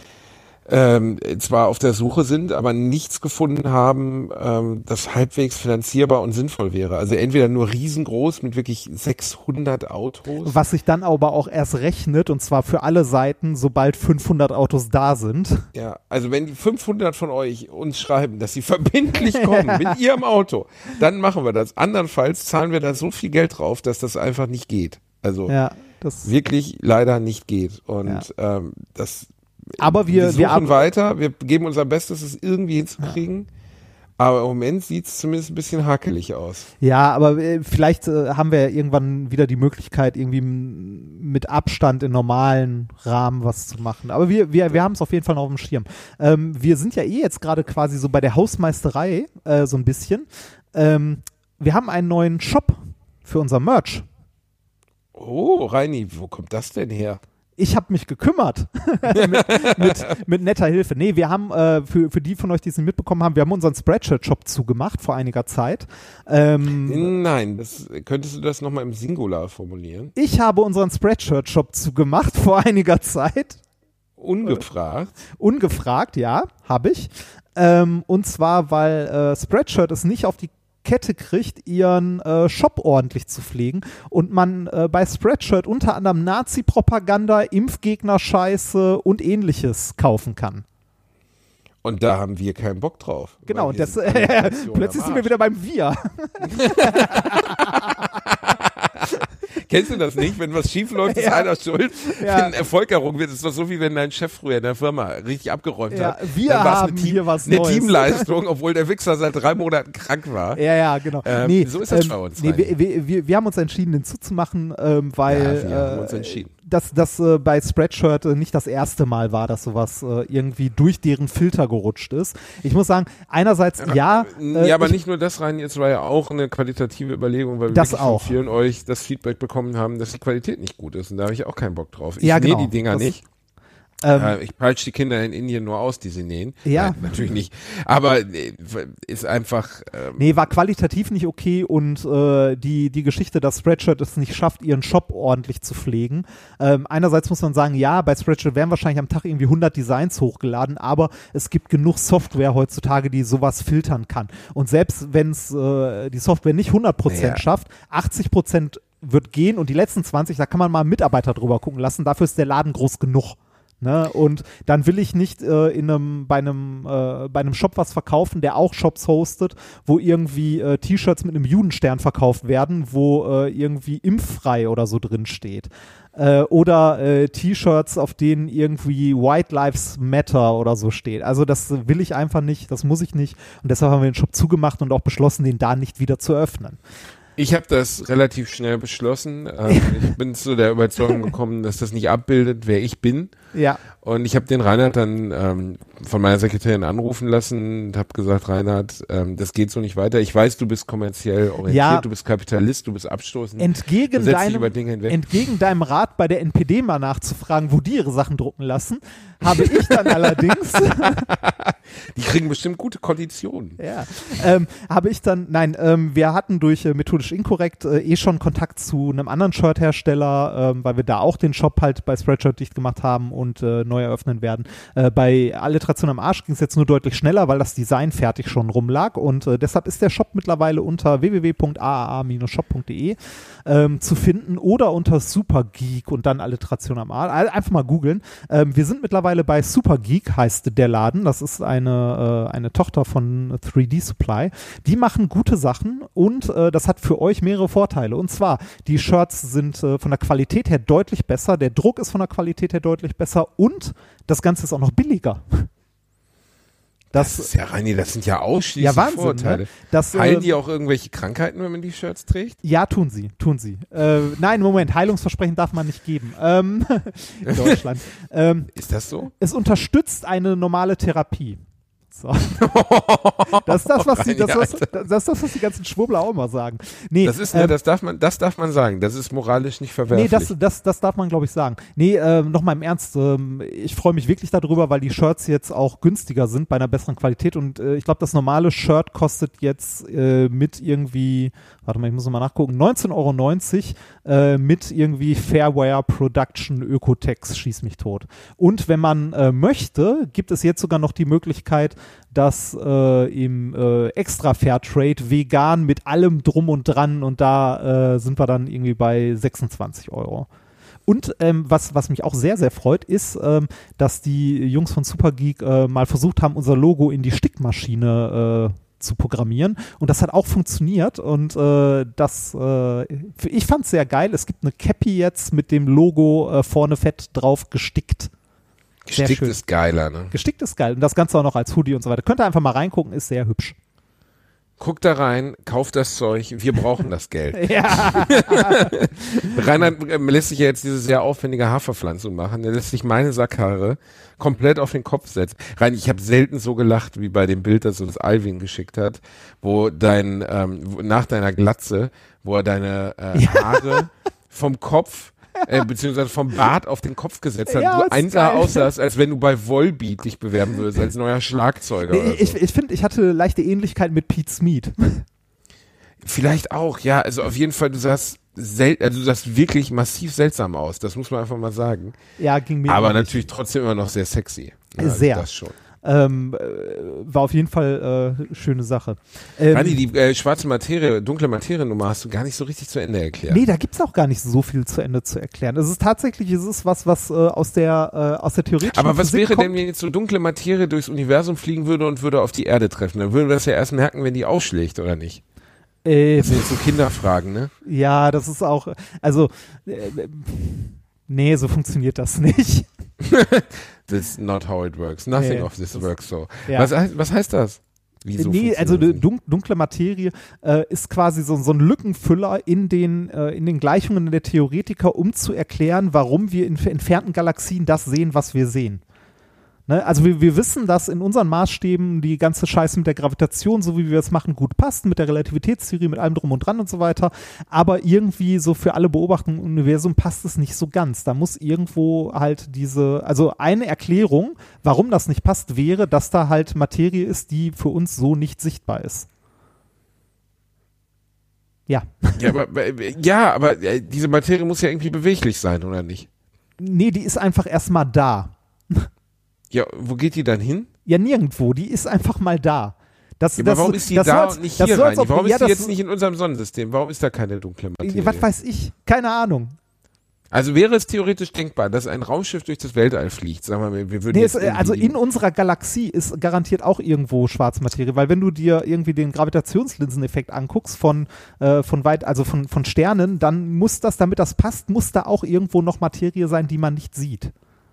ähm, zwar auf der Suche sind, aber nichts gefunden haben, ähm, das halbwegs finanzierbar und sinnvoll wäre. Also entweder nur riesengroß mit wirklich sechshundert Autos. was sich dann aber auch erst rechnet und zwar für alle Seiten, sobald fünfhundert Autos da sind. Ja, also wenn die fünfhundert von euch uns schreiben, dass sie verbindlich kommen mit ihrem Auto, dann machen wir das. Andernfalls zahlen wir da so viel Geld drauf, dass das einfach nicht geht. Also Ja, das. wirklich leider nicht geht. Und ähm, das Aber wir, wir suchen wir ab- weiter, wir geben unser Bestes, es irgendwie hinzukriegen. Aber im Moment sieht es zumindest ein bisschen hakelig aus. Ja, aber äh, vielleicht äh, haben wir ja irgendwann wieder die Möglichkeit, irgendwie m- mit Abstand in normalen Rahmen was zu machen. Aber wir, wir, wir haben es auf jeden Fall noch auf dem Schirm. Ähm, wir sind ja eh jetzt gerade quasi so bei der Hausmeisterei, äh, so ein bisschen. Ähm, wir haben einen neuen Shop für unser Merch. Oh, Reini, wo kommt das denn her? Ich habe mich gekümmert mit, mit, mit netter Hilfe. Nee, wir haben, äh, für, für die von euch, die es nicht mitbekommen haben, wir haben unseren Spreadshirt-Shop zugemacht vor einiger Zeit. Ähm, Nein, das, könntest du das nochmal im Singular formulieren? ich habe unseren Spreadshirt-Shop zugemacht vor einiger Zeit. Ungefragt. Ungefragt, ja, habe ich. Ähm, und zwar, weil äh, Spreadshirt es nicht auf die Kette kriegt, ihren äh, Shop ordentlich zu pflegen und man äh, bei Spreadshirt unter anderem Nazi-Propaganda, Impfgegner-Scheiße und ähnliches kaufen kann. Und da haben wir keinen Bock drauf. Genau, weil und wir das, sind äh, Alliteration plötzlich am sind wir Arsch. wieder beim Wir. Kennst du das nicht? Wenn was schief läuft, ist Ja. einer schuld. Ja. Wenn Erfolg errungen wird, ist doch so, wie wenn dein Chef früher in der Firma richtig abgeräumt Ja, hat. wir Dann war's haben eine Team, hier was eine Neues. Teamleistung, obwohl der Wichser seit drei Monaten krank war. Ja, ja, genau. Ähm, nee, so ist das ähm, bei uns, Nee, Reini. wir, wir, wir, wir haben uns entschieden, den zuzumachen, ähm, weil Ja, wir haben uns äh, entschieden. dass das äh, bei Spreadshirt äh, nicht das erste Mal war, dass sowas äh, irgendwie durch deren Filter gerutscht ist. Ich muss sagen, einerseits ja. äh, ja, aber ich, nicht nur das rein, jetzt war ja auch eine qualitative Überlegung, weil wir Das wirklich auch. von vielen euch das Feedback bekommen haben, dass die Qualität nicht gut ist. Und da habe ich auch keinen Bock drauf. Ich Ja, nähe genau. die Dinger Das- nicht. ähm, Äh, ich peitsche die Kinder in Indien nur aus, die sie nähen. Ja. Nein, natürlich nicht. Aber äh, ist einfach. Ähm, Nee, war qualitativ nicht okay und äh, die, die Geschichte, dass Spreadshirt es nicht schafft, ihren Shop ordentlich zu pflegen. Ähm, einerseits muss man sagen, ja, bei Spreadshirt werden wahrscheinlich am Tag irgendwie hundert Designs hochgeladen, aber es gibt genug Software heutzutage, die sowas filtern kann. Und selbst wenn es äh, die Software nicht hundert Prozent Naja. schafft, achtzig Prozent wird gehen und die letzten zwanzig, da kann man mal einen Mitarbeiter drüber gucken lassen, dafür ist der Laden groß genug. Ne? Und dann will ich nicht äh, in einem, bei einem, äh, bei einem Shop was verkaufen, der auch Shops hostet, wo irgendwie äh, T-Shirts mit einem Judenstern verkauft werden, wo äh, irgendwie impffrei oder so drin steht. Äh, oder äh, T-Shirts, auf denen irgendwie White Lives Matter oder so steht. Also das will ich einfach nicht, das muss ich nicht. Und deshalb haben wir den Shop zugemacht und auch beschlossen, den da nicht wieder zu öffnen. Ich habe das relativ schnell beschlossen. Ähm, ich bin zu der Überzeugung gekommen, dass das nicht abbildet, wer ich bin. Ja. Und ich habe den Reinhard dann ähm, von meiner Sekretärin anrufen lassen und habe gesagt, Reinhard, ähm, das geht so nicht weiter. Ich weiß, du bist kommerziell orientiert, Ja. du bist Kapitalist, du bist abstoßend. Entgegen du setzt dich deinem, über Dinge hinweg. entgegen deinem Rat bei der N P D mal nachzufragen, wo die ihre Sachen drucken lassen, habe ich dann allerdings Die kriegen bestimmt gute Konditionen. Ja, ähm, habe ich dann, nein, ähm, wir hatten durch äh, methodisch inkorrekt äh, eh schon Kontakt zu einem anderen Shirt-Hersteller, ähm, weil wir da auch den Shop halt bei Spreadshirt dicht gemacht haben und äh, neu eröffnen werden. Äh, bei Alliteration am Arsch ging es jetzt nur deutlich schneller, weil das Design fertig schon rumlag und äh, deshalb ist der Shop mittlerweile unter w w w punkt a a a shop punkt d e ähm, zu finden oder unter Supergeek und dann Alliteration am Arsch. Also einfach mal googeln. Ähm, wir sind mittlerweile bei Supergeek, heißt der Laden. Das ist eine, äh, eine Tochter von drei D Supply. Die machen gute Sachen und äh, das hat für euch mehrere Vorteile. Und zwar, die Shirts sind äh, von der Qualität her deutlich besser, der Druck ist von der Qualität her deutlich besser und das Ganze ist auch noch billiger. Das, Das ist ja, Reini, das sind ja ausschließlich ja, Wahnsinn, Vorurteile. ne? Das, äh, Heilen die auch irgendwelche Krankheiten, wenn man die Shirts trägt? Ja, tun sie, tun sie. Äh, nein, Moment, Heilungsversprechen darf man nicht geben. Ähm, in Deutschland. ähm, Ist das so? es unterstützt eine normale Therapie. So. Das ist das, was die, das, was, das ist das, was die ganzen Schwurbler auch immer sagen. Nee, Das ist, ne, ähm, das darf man, das darf man sagen. Das ist moralisch nicht Nee, verwerflich. das, das, das darf man, glaube ich, sagen. Nee, äh, nochmal im Ernst, ähm, ich freue mich wirklich darüber, weil die Shirts jetzt auch günstiger sind bei einer besseren Qualität und äh, ich glaube, das normale Shirt kostet jetzt äh, mit irgendwie, warte mal, ich muss noch mal nachgucken, neunzehn Euro neunzig äh, mit irgendwie Fairwear Production Ökotex, schieß mich tot. Und wenn man äh, möchte, gibt es jetzt sogar noch die Möglichkeit, dass äh, im äh, Extra Fairtrade vegan mit allem drum und dran und da äh, sind wir dann irgendwie bei sechsundzwanzig Euro. Und ähm, was, was mich auch sehr, sehr freut, ist, ähm, dass die Jungs von Supergeek äh, mal versucht haben, unser Logo in die Stickmaschine äh, zu programmieren und das hat auch funktioniert und äh, das, äh, ich fand es sehr geil. Es gibt eine Cappy jetzt mit dem Logo äh, vorne fett drauf gestickt. Sehr Gestickt schön. ist geiler, ne? Gestickt ist geil und das Ganze auch noch als Hoodie und so weiter. Könnt ihr einfach mal reingucken, ist sehr hübsch. Guckt da rein, kauft das Zeug, wir brauchen das Geld. Ja. Reinhard äh, lässt sich ja jetzt diese sehr aufwendige Haarverpflanzung machen. Er lässt sich meine Sackhaare komplett auf den Kopf setzen. Rein, ich habe selten so gelacht wie bei dem Bild, das uns Alvin geschickt hat, wo dein, ähm, wo, nach deiner Glatze, wo er deine äh, Haare vom Kopf Äh, beziehungsweise vom Bart auf den Kopf gesetzt hat. Ja, du ist einsah geil. aussahst, als wenn du bei Volbeat dich bewerben würdest, als neuer Schlagzeuger. Oder Ich, so. ich finde, ich hatte leichte Ähnlichkeit mit Pete Smeet. Vielleicht auch, ja. Also auf jeden Fall, du sahst, sel also du sahst wirklich massiv seltsam aus. Das muss man einfach mal sagen. Ja, ging mir Aber ähnlich. natürlich trotzdem immer noch sehr sexy. Ja, Sehr. Das schon. Ähm, äh, war auf jeden Fall äh, schöne Sache. Ähm, Rani, die äh, schwarze Materie, dunkle Materie-Nummer hast du gar nicht so richtig zu Ende erklärt. Nee, da gibt's auch gar nicht so viel zu Ende zu erklären. Es ist tatsächlich, es ist was, was äh, aus der äh, aus der theoretischen Aber was Physik wäre kommt. denn, wenn jetzt so dunkle Materie durchs Universum fliegen würde und würde auf die Erde treffen? Dann würden wir das ja erst merken, wenn die ausschlägt, oder nicht? Äh, Das sind jetzt so Kinderfragen, ne? ja, das ist auch, also äh, nee, so funktioniert das nicht. That's not how it works. Nothing Nee, of this works so. Ja. Was, heißt- was heißt das? Wieso Nee, funktioniert also das die nicht? dun dunkle Materie äh, ist quasi so, so ein Lückenfüller in den, äh, in den Gleichungen der Theoretiker, um zu erklären, warum wir in entfernten Galaxien das sehen, was wir sehen. Ne? Also wir, wir wissen, dass in unseren Maßstäben die ganze Scheiße mit der Gravitation, so wie wir es machen, gut passt, mit der Relativitätstheorie, mit allem drum und dran und so weiter, aber irgendwie so für alle Beobachtungen im Universum passt es nicht so ganz. Da muss irgendwo halt diese, also eine Erklärung, warum das nicht passt, wäre, dass da halt Materie ist, die für uns so nicht sichtbar ist. Ja. Ja, aber, äh, ja, aber äh, diese Materie muss ja irgendwie beweglich sein, oder nicht? Nee, die ist einfach erstmal da. Ja, wo geht die dann hin? Ja, nirgendwo. Die ist einfach mal da. Das, Ja, aber das, warum ist die das da so als- und nicht das hier so als rein? ob- Warum ja, ist die das jetzt so- nicht in unserem Sonnensystem? Warum ist da keine dunkle Materie? Was weiß ich? Keine Ahnung. Also wäre es theoretisch denkbar, dass ein Raumschiff durch das Weltall fliegt, sagen wir mal, wir würden Nee, jetzt es, also irgendwie- in unserer Galaxie ist garantiert auch irgendwo Schwarzmaterie, weil wenn du dir irgendwie den Gravitationslinseneffekt anguckst von, äh, von weit, also von, von Sternen, dann muss das, damit das passt, muss da auch irgendwo noch Materie sein, die man nicht sieht.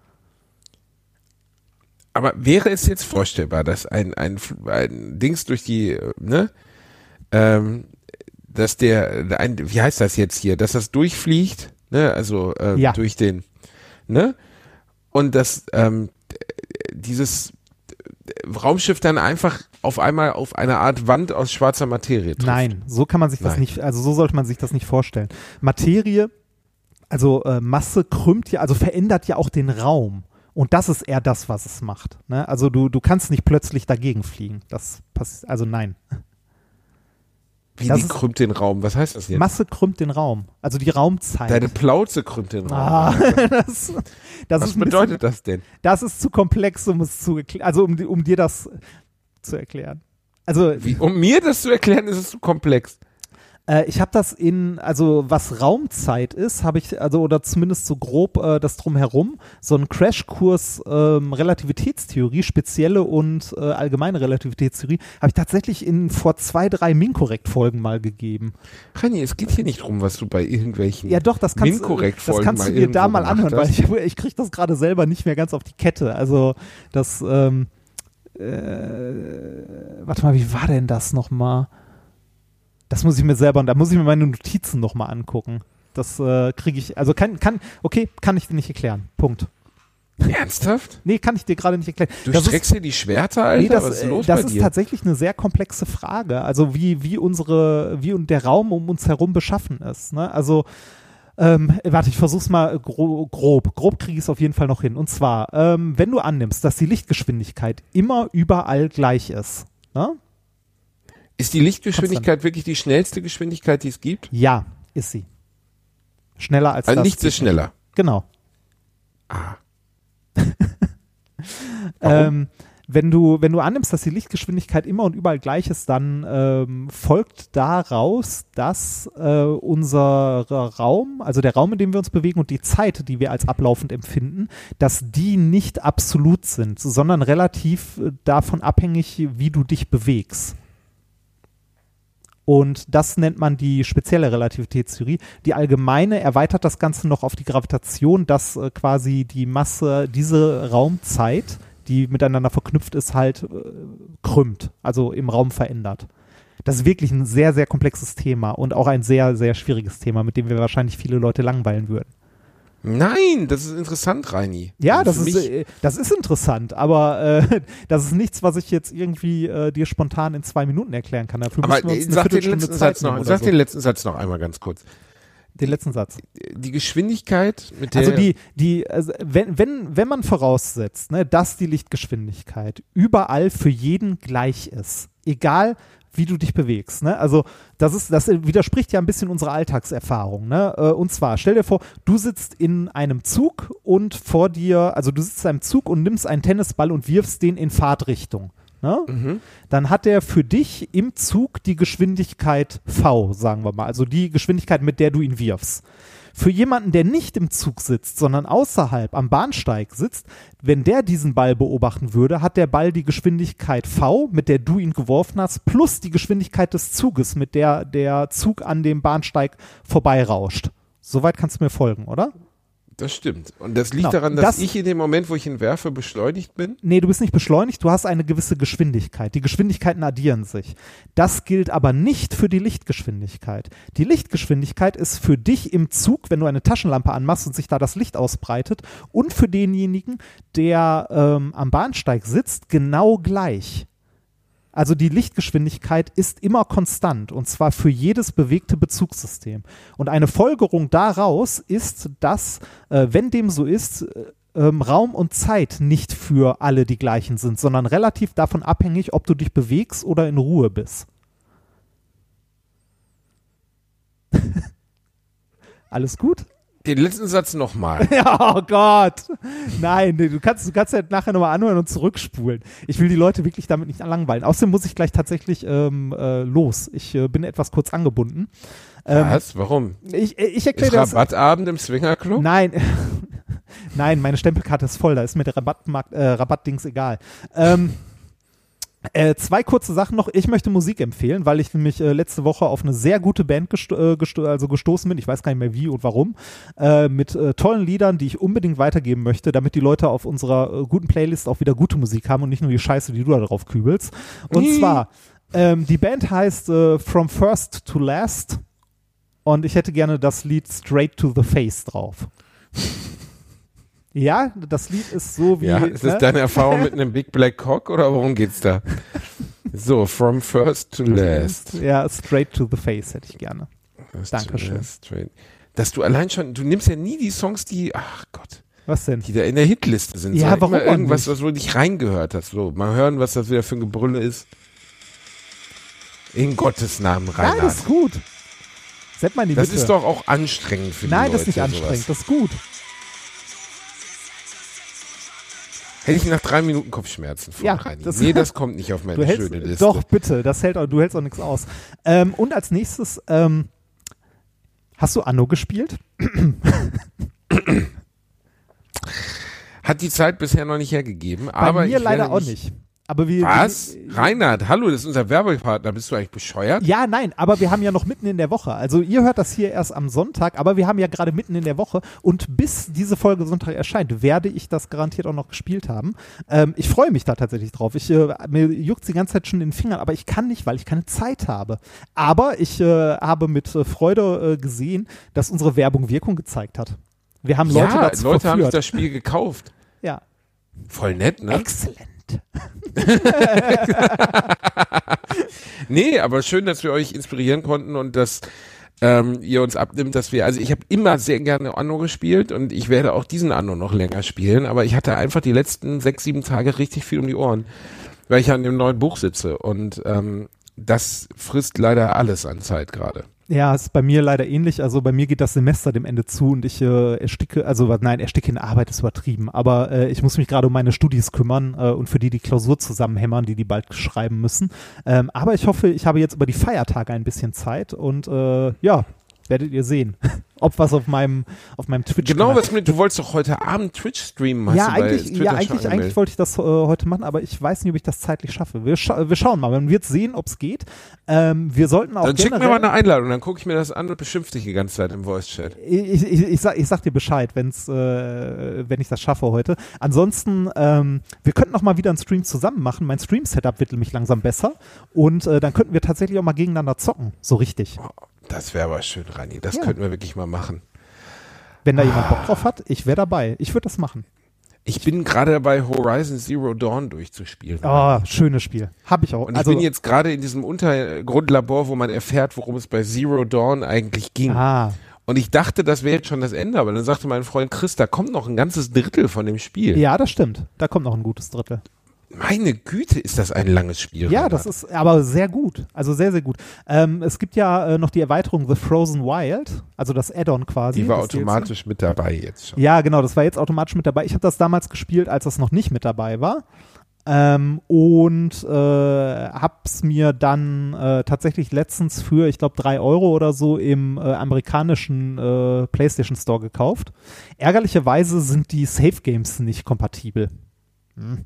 Aber wäre es jetzt vorstellbar, dass ein, ein, ein Dings durch die, ne, ähm, dass der, ein, wie heißt das jetzt hier, dass das durchfliegt, ne, also ähm, Ja. durch den, ne, und dass ähm, dieses Raumschiff dann einfach auf einmal auf eine Art Wand aus schwarzer Materie trifft. Nein, so kann man sich das Nein. nicht, also so sollte man sich das nicht vorstellen. Materie, also äh, Masse krümmt ja, also verändert ja auch den Raum. Und das ist eher das, was es macht. Ne? Also du, du kannst nicht plötzlich dagegen fliegen. Das passiert, also nein. Wie das die ist- krümmt den Raum, was heißt das jetzt? Masse krümmt den Raum. Also die Raumzeit. Deine Plauze krümmt den Raum. ah, das, das was ist ein bedeutet bisschen, das denn? das ist zu komplex, um es zu erklären, also um, di- um dir das zu erklären. Also Wie, um mir das zu erklären, ist es zu komplex. Äh, ich habe das in, also was Raumzeit ist, habe ich, also oder zumindest so grob äh, das drumherum, so einen Crashkurs ähm, Relativitätstheorie, spezielle und äh, allgemeine Relativitätstheorie, habe ich tatsächlich in vor zwei, drei Minkorrekt-Folgen mal gegeben. Rani, es geht hier nicht drum, was du bei irgendwelchen Ja doch, das kannst, das Minkorrekt-Folgen kannst du mal dir da irgendwo mal gemacht anhören, weil hast. ich, ich kriege das gerade selber nicht mehr ganz auf die Kette. Also das, ähm, äh, warte mal, wie war denn das nochmal? Das muss ich mir selber, da muss ich mir meine Notizen nochmal angucken. Das äh, kriege ich, also kann, kann, okay, kann ich dir nicht erklären. Punkt. Ernsthaft? Nee, kann ich dir gerade nicht erklären. Du Das ist- streckst hier die Schwerter, Alter? Nee, das, was ist äh, los das bei ist dir? tatsächlich eine sehr komplexe Frage. Also wie, wie unsere, wie und der Raum um uns herum beschaffen ist. Ne? Also ähm, warte, ich versuch's mal gro grob. Grob kriege ich es auf jeden Fall noch hin. Und zwar, ähm, wenn du annimmst, dass die Lichtgeschwindigkeit immer überall gleich ist. Ne? Ist die Lichtgeschwindigkeit wirklich die schnellste Geschwindigkeit, die es gibt? Ja, ist sie. Schneller als Also das. nichts ist schneller. Genau. Ah. Warum? Ähm, wenn du, wenn du annimmst, dass die Lichtgeschwindigkeit immer und überall gleich ist, dann ähm, folgt daraus, dass äh, unser Raum, also der Raum, in dem wir uns bewegen und die Zeit, die wir als ablaufend empfinden, dass die nicht absolut sind, sondern relativ äh, davon abhängig, wie du dich bewegst. Und das nennt man die spezielle Relativitätstheorie. Die allgemeine erweitert das Ganze noch auf die Gravitation, dass äh, quasi die Masse, diese Raumzeit, die miteinander verknüpft ist, halt äh, krümmt, also im Raum verändert. Das ist wirklich ein sehr, sehr komplexes Thema und auch ein sehr, sehr schwieriges Thema, mit dem wir wahrscheinlich viele Leute langweilen würden. Nein, das ist interessant, Reini. Ja, Also das für ist, mich- äh, das ist interessant, aber äh, das ist nichts, was ich jetzt irgendwie äh, dir spontan in zwei Minuten erklären kann. Dafür Aber müssen wir uns äh, eine sag den Viertelstunde letzten Zeit Satz noch, nehmen oder sag so. den letzten Satz noch einmal ganz kurz. Den letzten Satz. Die Geschwindigkeit, mit der Also die, die, also wenn, wenn, wenn man voraussetzt, ne, dass die Lichtgeschwindigkeit überall für jeden gleich ist, egal wie du dich bewegst, ne? Also das ist, das widerspricht ja ein bisschen unserer Alltagserfahrung, ne? Äh, Und zwar, stell dir vor, du sitzt in einem Zug und vor dir, also du sitzt in einem Zug und nimmst einen Tennisball und wirfst den in Fahrtrichtung. Ne? Mhm. Dann hat der für dich im Zug die Geschwindigkeit V, sagen wir mal, also die Geschwindigkeit, mit der du ihn wirfst. Für jemanden, der nicht im Zug sitzt, sondern außerhalb am Bahnsteig sitzt, wenn der diesen Ball beobachten würde, hat der Ball die Geschwindigkeit V, mit der du ihn geworfen hast, plus die Geschwindigkeit des Zuges, mit der der Zug an dem Bahnsteig vorbeirauscht. Soweit kannst du mir folgen, oder? Das stimmt. Und das liegt Genau. daran, dass Das- ich in dem Moment, wo ich ihn werfe, beschleunigt bin? Nee, du bist nicht beschleunigt, du hast eine gewisse Geschwindigkeit. Die Geschwindigkeiten addieren sich. Das gilt aber nicht für die Lichtgeschwindigkeit. Die Lichtgeschwindigkeit ist für dich im Zug, wenn du eine Taschenlampe anmachst und sich da das Licht ausbreitet, und für denjenigen, der ähm, am Bahnsteig sitzt, genau gleich. Also die Lichtgeschwindigkeit ist immer konstant, und zwar für jedes bewegte Bezugssystem. Und eine Folgerung daraus ist, dass, äh, wenn dem so ist, äh, ähm, Raum und Zeit nicht für alle die gleichen sind, sondern relativ davon abhängig, ob du dich bewegst oder in Ruhe bist. Alles gut? Den letzten Satz nochmal. Ja, oh Gott. Nein, du kannst, du kannst ja nachher nochmal anhören und zurückspulen. Ich will die Leute wirklich damit nicht langweilen. Außerdem muss ich gleich tatsächlich ähm, äh, los. Ich äh, bin etwas kurz angebunden. Ähm, Was? Warum? Ich, ich erkläre Ist das. Rabattabend im Swingerclub? Nein. Nein, meine Stempelkarte ist voll. Da ist mir der Rabattmarkt, äh, Rabattdings egal. Ähm, Äh, zwei kurze Sachen noch. Ich möchte Musik empfehlen, weil ich nämlich äh, letzte Woche auf eine sehr gute Band gesto- äh, gesto- also gestoßen bin. Ich weiß gar nicht mehr wie und warum. Äh, mit äh, tollen Liedern, die ich unbedingt weitergeben möchte, damit die Leute auf unserer äh, guten Playlist auch wieder gute Musik haben und nicht nur die Scheiße, die du da drauf kübelst. Und Nee. zwar, ähm, die Band heißt äh, From First to Last und ich hätte gerne das Lied Straight to the Face drauf. Ja, das Lied ist so wie... Ja, ist das ne? deine Erfahrung mit einem Big Black Cock oder worum geht's da? So, from first to last. Ja, Straight to the Face hätte ich gerne. First Dankeschön. to last, straight. Dass du allein schon, du nimmst ja nie die Songs, die, ach Gott, Was denn? die da in der Hitliste sind. Ja, sondern warum immer auch irgendwas, nicht? was du nicht reingehört hast. So, mal hören, was das wieder für ein Gebrülle ist. In Gottes Namen, Nein, Reinhard. das ist gut. Seid mal in die Das Mitte. ist doch auch anstrengend für die Nein, Leute. das ist nicht sowas. anstrengend. Das ist gut. Hätte ich nach drei Minuten Kopfschmerzen von Ja, Reini. das- Nee, das kommt nicht auf meine Du hältst, schöne Liste. doch, bitte. Das hält auch, du hältst auch nichts aus. Ähm, und als nächstes, ähm, hast du Anno gespielt? Hat die Zeit bisher noch nicht hergegeben. Bei aber mir ich leider werde auch mich- nicht. Aber wir, Was? Wir, Reinhard, hallo, das ist unser Werbepartner. Bist du eigentlich bescheuert? ja, nein, aber wir haben ja noch mitten in der Woche. Also ihr hört das hier erst am Sonntag, aber wir haben ja gerade mitten in der Woche und bis diese Folge Sonntag erscheint, werde ich das garantiert auch noch gespielt haben. Ähm, ich freue mich da tatsächlich drauf. Ich, äh, mir juckt die ganze Zeit schon in den Fingern, aber ich kann nicht, weil ich keine Zeit habe. Aber ich äh, habe mit äh, Freude äh, gesehen, dass unsere Werbung Wirkung gezeigt hat. Wir haben Leute ja, dazu Leute haben sich verführt. das Spiel gekauft. Ja. Voll nett, ne? Exzellent. Nee, aber schön, dass wir euch inspirieren konnten und dass ähm, ihr uns abnimmt, dass wir, also ich habe immer sehr gerne Anno gespielt und ich werde auch diesen Anno noch länger spielen, aber ich hatte einfach die letzten sechs, sieben Tage richtig viel um die Ohren, weil ich an dem neuen Buch sitze und ähm, das frisst leider alles an Zeit gerade. Ja, ist bei mir leider ähnlich. Also bei mir geht das Semester dem Ende zu und ich äh, ersticke, also was- nein, ersticke in Arbeit ist übertrieben, aber äh, ich muss mich gerade um meine Studis kümmern äh, und für die die Klausur zusammenhämmern, die die bald schreiben müssen. Ähm, aber ich hoffe, ich habe jetzt über die Feiertage ein bisschen Zeit und äh, ja, werdet ihr sehen, ob was auf meinem auf meinem Twitch Genau, was mit, du wolltest doch heute Abend Twitch streamen, hast ja, du bei eigentlich, Twitter ja, schon eigentlich, eigentlich angemeldet. wollte ich das äh, heute machen, aber ich weiß nicht, ob ich das zeitlich schaffe. Wir, scha wir schauen mal, man wird sehen, ob es geht. Ähm, wir sollten auch Dann schick mir generell, mal eine Einladung, dann gucke ich mir das an und beschimpfe dich die ganze Zeit im Voice-Chat. Ich, ich, ich, sag, ich sag dir Bescheid, wenn's, äh, wenn ich das schaffe heute. Ansonsten, ähm, wir könnten noch mal wieder einen Stream zusammen machen. Mein Stream-Setup wird nämlich langsam besser. Und äh, dann könnten wir tatsächlich auch mal gegeneinander zocken. So richtig. Das wäre aber schön, Rani. Das Ja. könnten wir wirklich mal machen. Wenn da jemand Bock drauf hat, ich wäre dabei. Ich würde das machen. Ich bin gerade dabei, Horizon Zero Dawn durchzuspielen. Oh, schönes Spiel. Hab ich auch. Und ich also, bin jetzt gerade in diesem Untergrundlabor, wo man erfährt, worum es bei Zero Dawn eigentlich ging. ah, Und ich dachte, das wäre jetzt schon das Ende, aber dann sagte mein Freund Chris, da kommt noch ein ganzes Drittel von dem Spiel. ja, das stimmt. Da kommt noch ein gutes Drittel. Meine Güte, ist das ein langes Spiel. Ja, Reinhard. das ist aber sehr gut. Also sehr, sehr gut. Ähm, es gibt ja äh, noch die Erweiterung The Frozen Wild, also das Add-on quasi. Die war das D L C. automatisch mit dabei jetzt schon. Ja, genau, das war jetzt automatisch mit dabei. Ich habe das damals gespielt, als das noch nicht mit dabei war. Ähm, und äh, hab's mir dann äh, tatsächlich letztens für, ich glaube, drei Euro oder so im äh, amerikanischen äh, PlayStation Store gekauft. Ärgerlicherweise sind die Safe Games nicht kompatibel. Hm.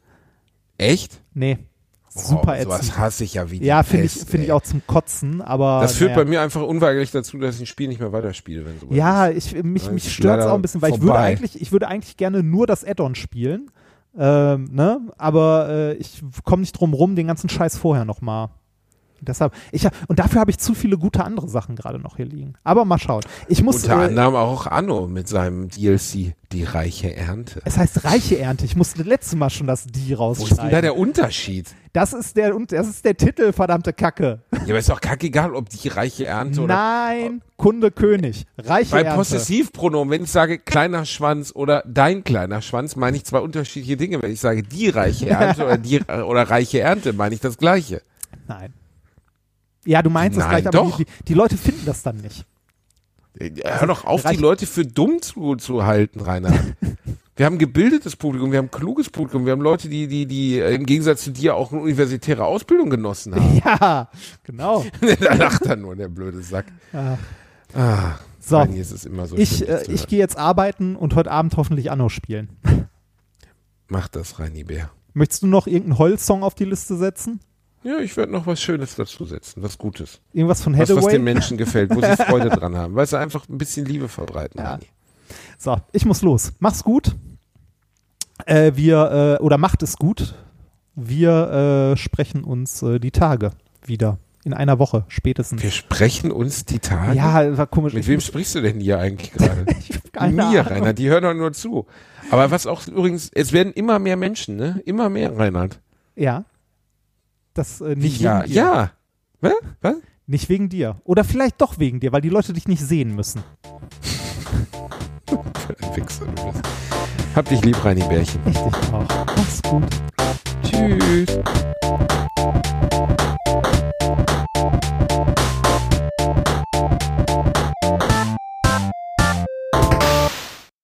Echt? Nee. Super oh, sowas ätzend. hasse ich ja wie die Ja, finde ich, Pest, find ich ey. auch zum Kotzen, aber. Das führt naja. bei mir einfach unweigerlich dazu, dass ich ein Spiel nicht mehr weiterspiele, wenn sowas Ja, ist. ich, mich, Das mich ist stört es leider auch ein bisschen, weil ich würde vorbei. eigentlich, ich würde eigentlich gerne nur das Add-on spielen, ähm, ne? Aber äh, ich komme nicht drum rum, den ganzen Scheiß vorher nochmal. Deshalb, ich hab, und dafür habe ich zu viele gute andere Sachen gerade noch hier liegen. Aber mal schauen. Ich muss. Unter äh, anderem auch Anno mit seinem D L C, die reiche Ernte. Es heißt reiche Ernte. Ich musste letztes Mal schon das Die Wo ist denn rausschreiben. da der Unterschied? Das ist der, und das ist der Titel, verdammte Kacke. Ja, aber ist doch kackegal, ob die reiche Ernte oder... Nein, Kunde König. Reiche Bei Ernte. Possessivpronomen, wenn ich sage kleiner Schwanz oder dein kleiner Schwanz, meine ich zwei unterschiedliche Dinge. Wenn ich sage die reiche Ernte oder, die, oder reiche Ernte, meine ich das Gleiche. Nein. Ja, du meinst es Nein, gleich, aber doch. die, die, die Leute finden das dann nicht. Hör doch auf, die Leute für dumm zu, zu halten, Rainer. Wir haben gebildetes Publikum, wir haben kluges Publikum, wir haben Leute, die, die, die im Gegensatz zu dir auch eine universitäre Ausbildung genossen haben. Ja, genau. Da lacht er nur, der blöde Sack. Ja. Ah, so, Reini, es ist immer so ich, schön, äh, ich gehe jetzt arbeiten und heute Abend hoffentlich Anno spielen. Mach das, Reini Bär. Möchtest du noch irgendeinen Holz-Song auf die Liste setzen? Ja, ich werde noch was Schönes dazu setzen, was Gutes. Irgendwas von Was, Hathaway? was den Menschen gefällt, wo sie Freude dran haben. Weißt du, einfach ein bisschen Liebe verbreiten. Ja. Reini. So, ich muss los. Mach's gut. Äh, wir, äh, oder macht es gut. Wir äh, sprechen uns äh, die Tage wieder. In einer Woche spätestens. Wir sprechen uns die Tage? Ja, war komisch. Mit Ich wem muss- sprichst du denn hier eigentlich gerade? Ich hab keine Mir, Ahnung. Reinhard, die hören doch nur zu. Aber was auch übrigens, es werden immer mehr Menschen, ne? Immer mehr, Reinhard. Ja. Das äh, nicht ja, wegen dir. ja. Was? Was? Nicht wegen dir. Oder vielleicht doch wegen dir, weil die Leute dich nicht sehen müssen. Ein Wichser, du bist. Hab dich lieb, Reini Bärchen. Ich dich auch. Mach's gut. Tschüss.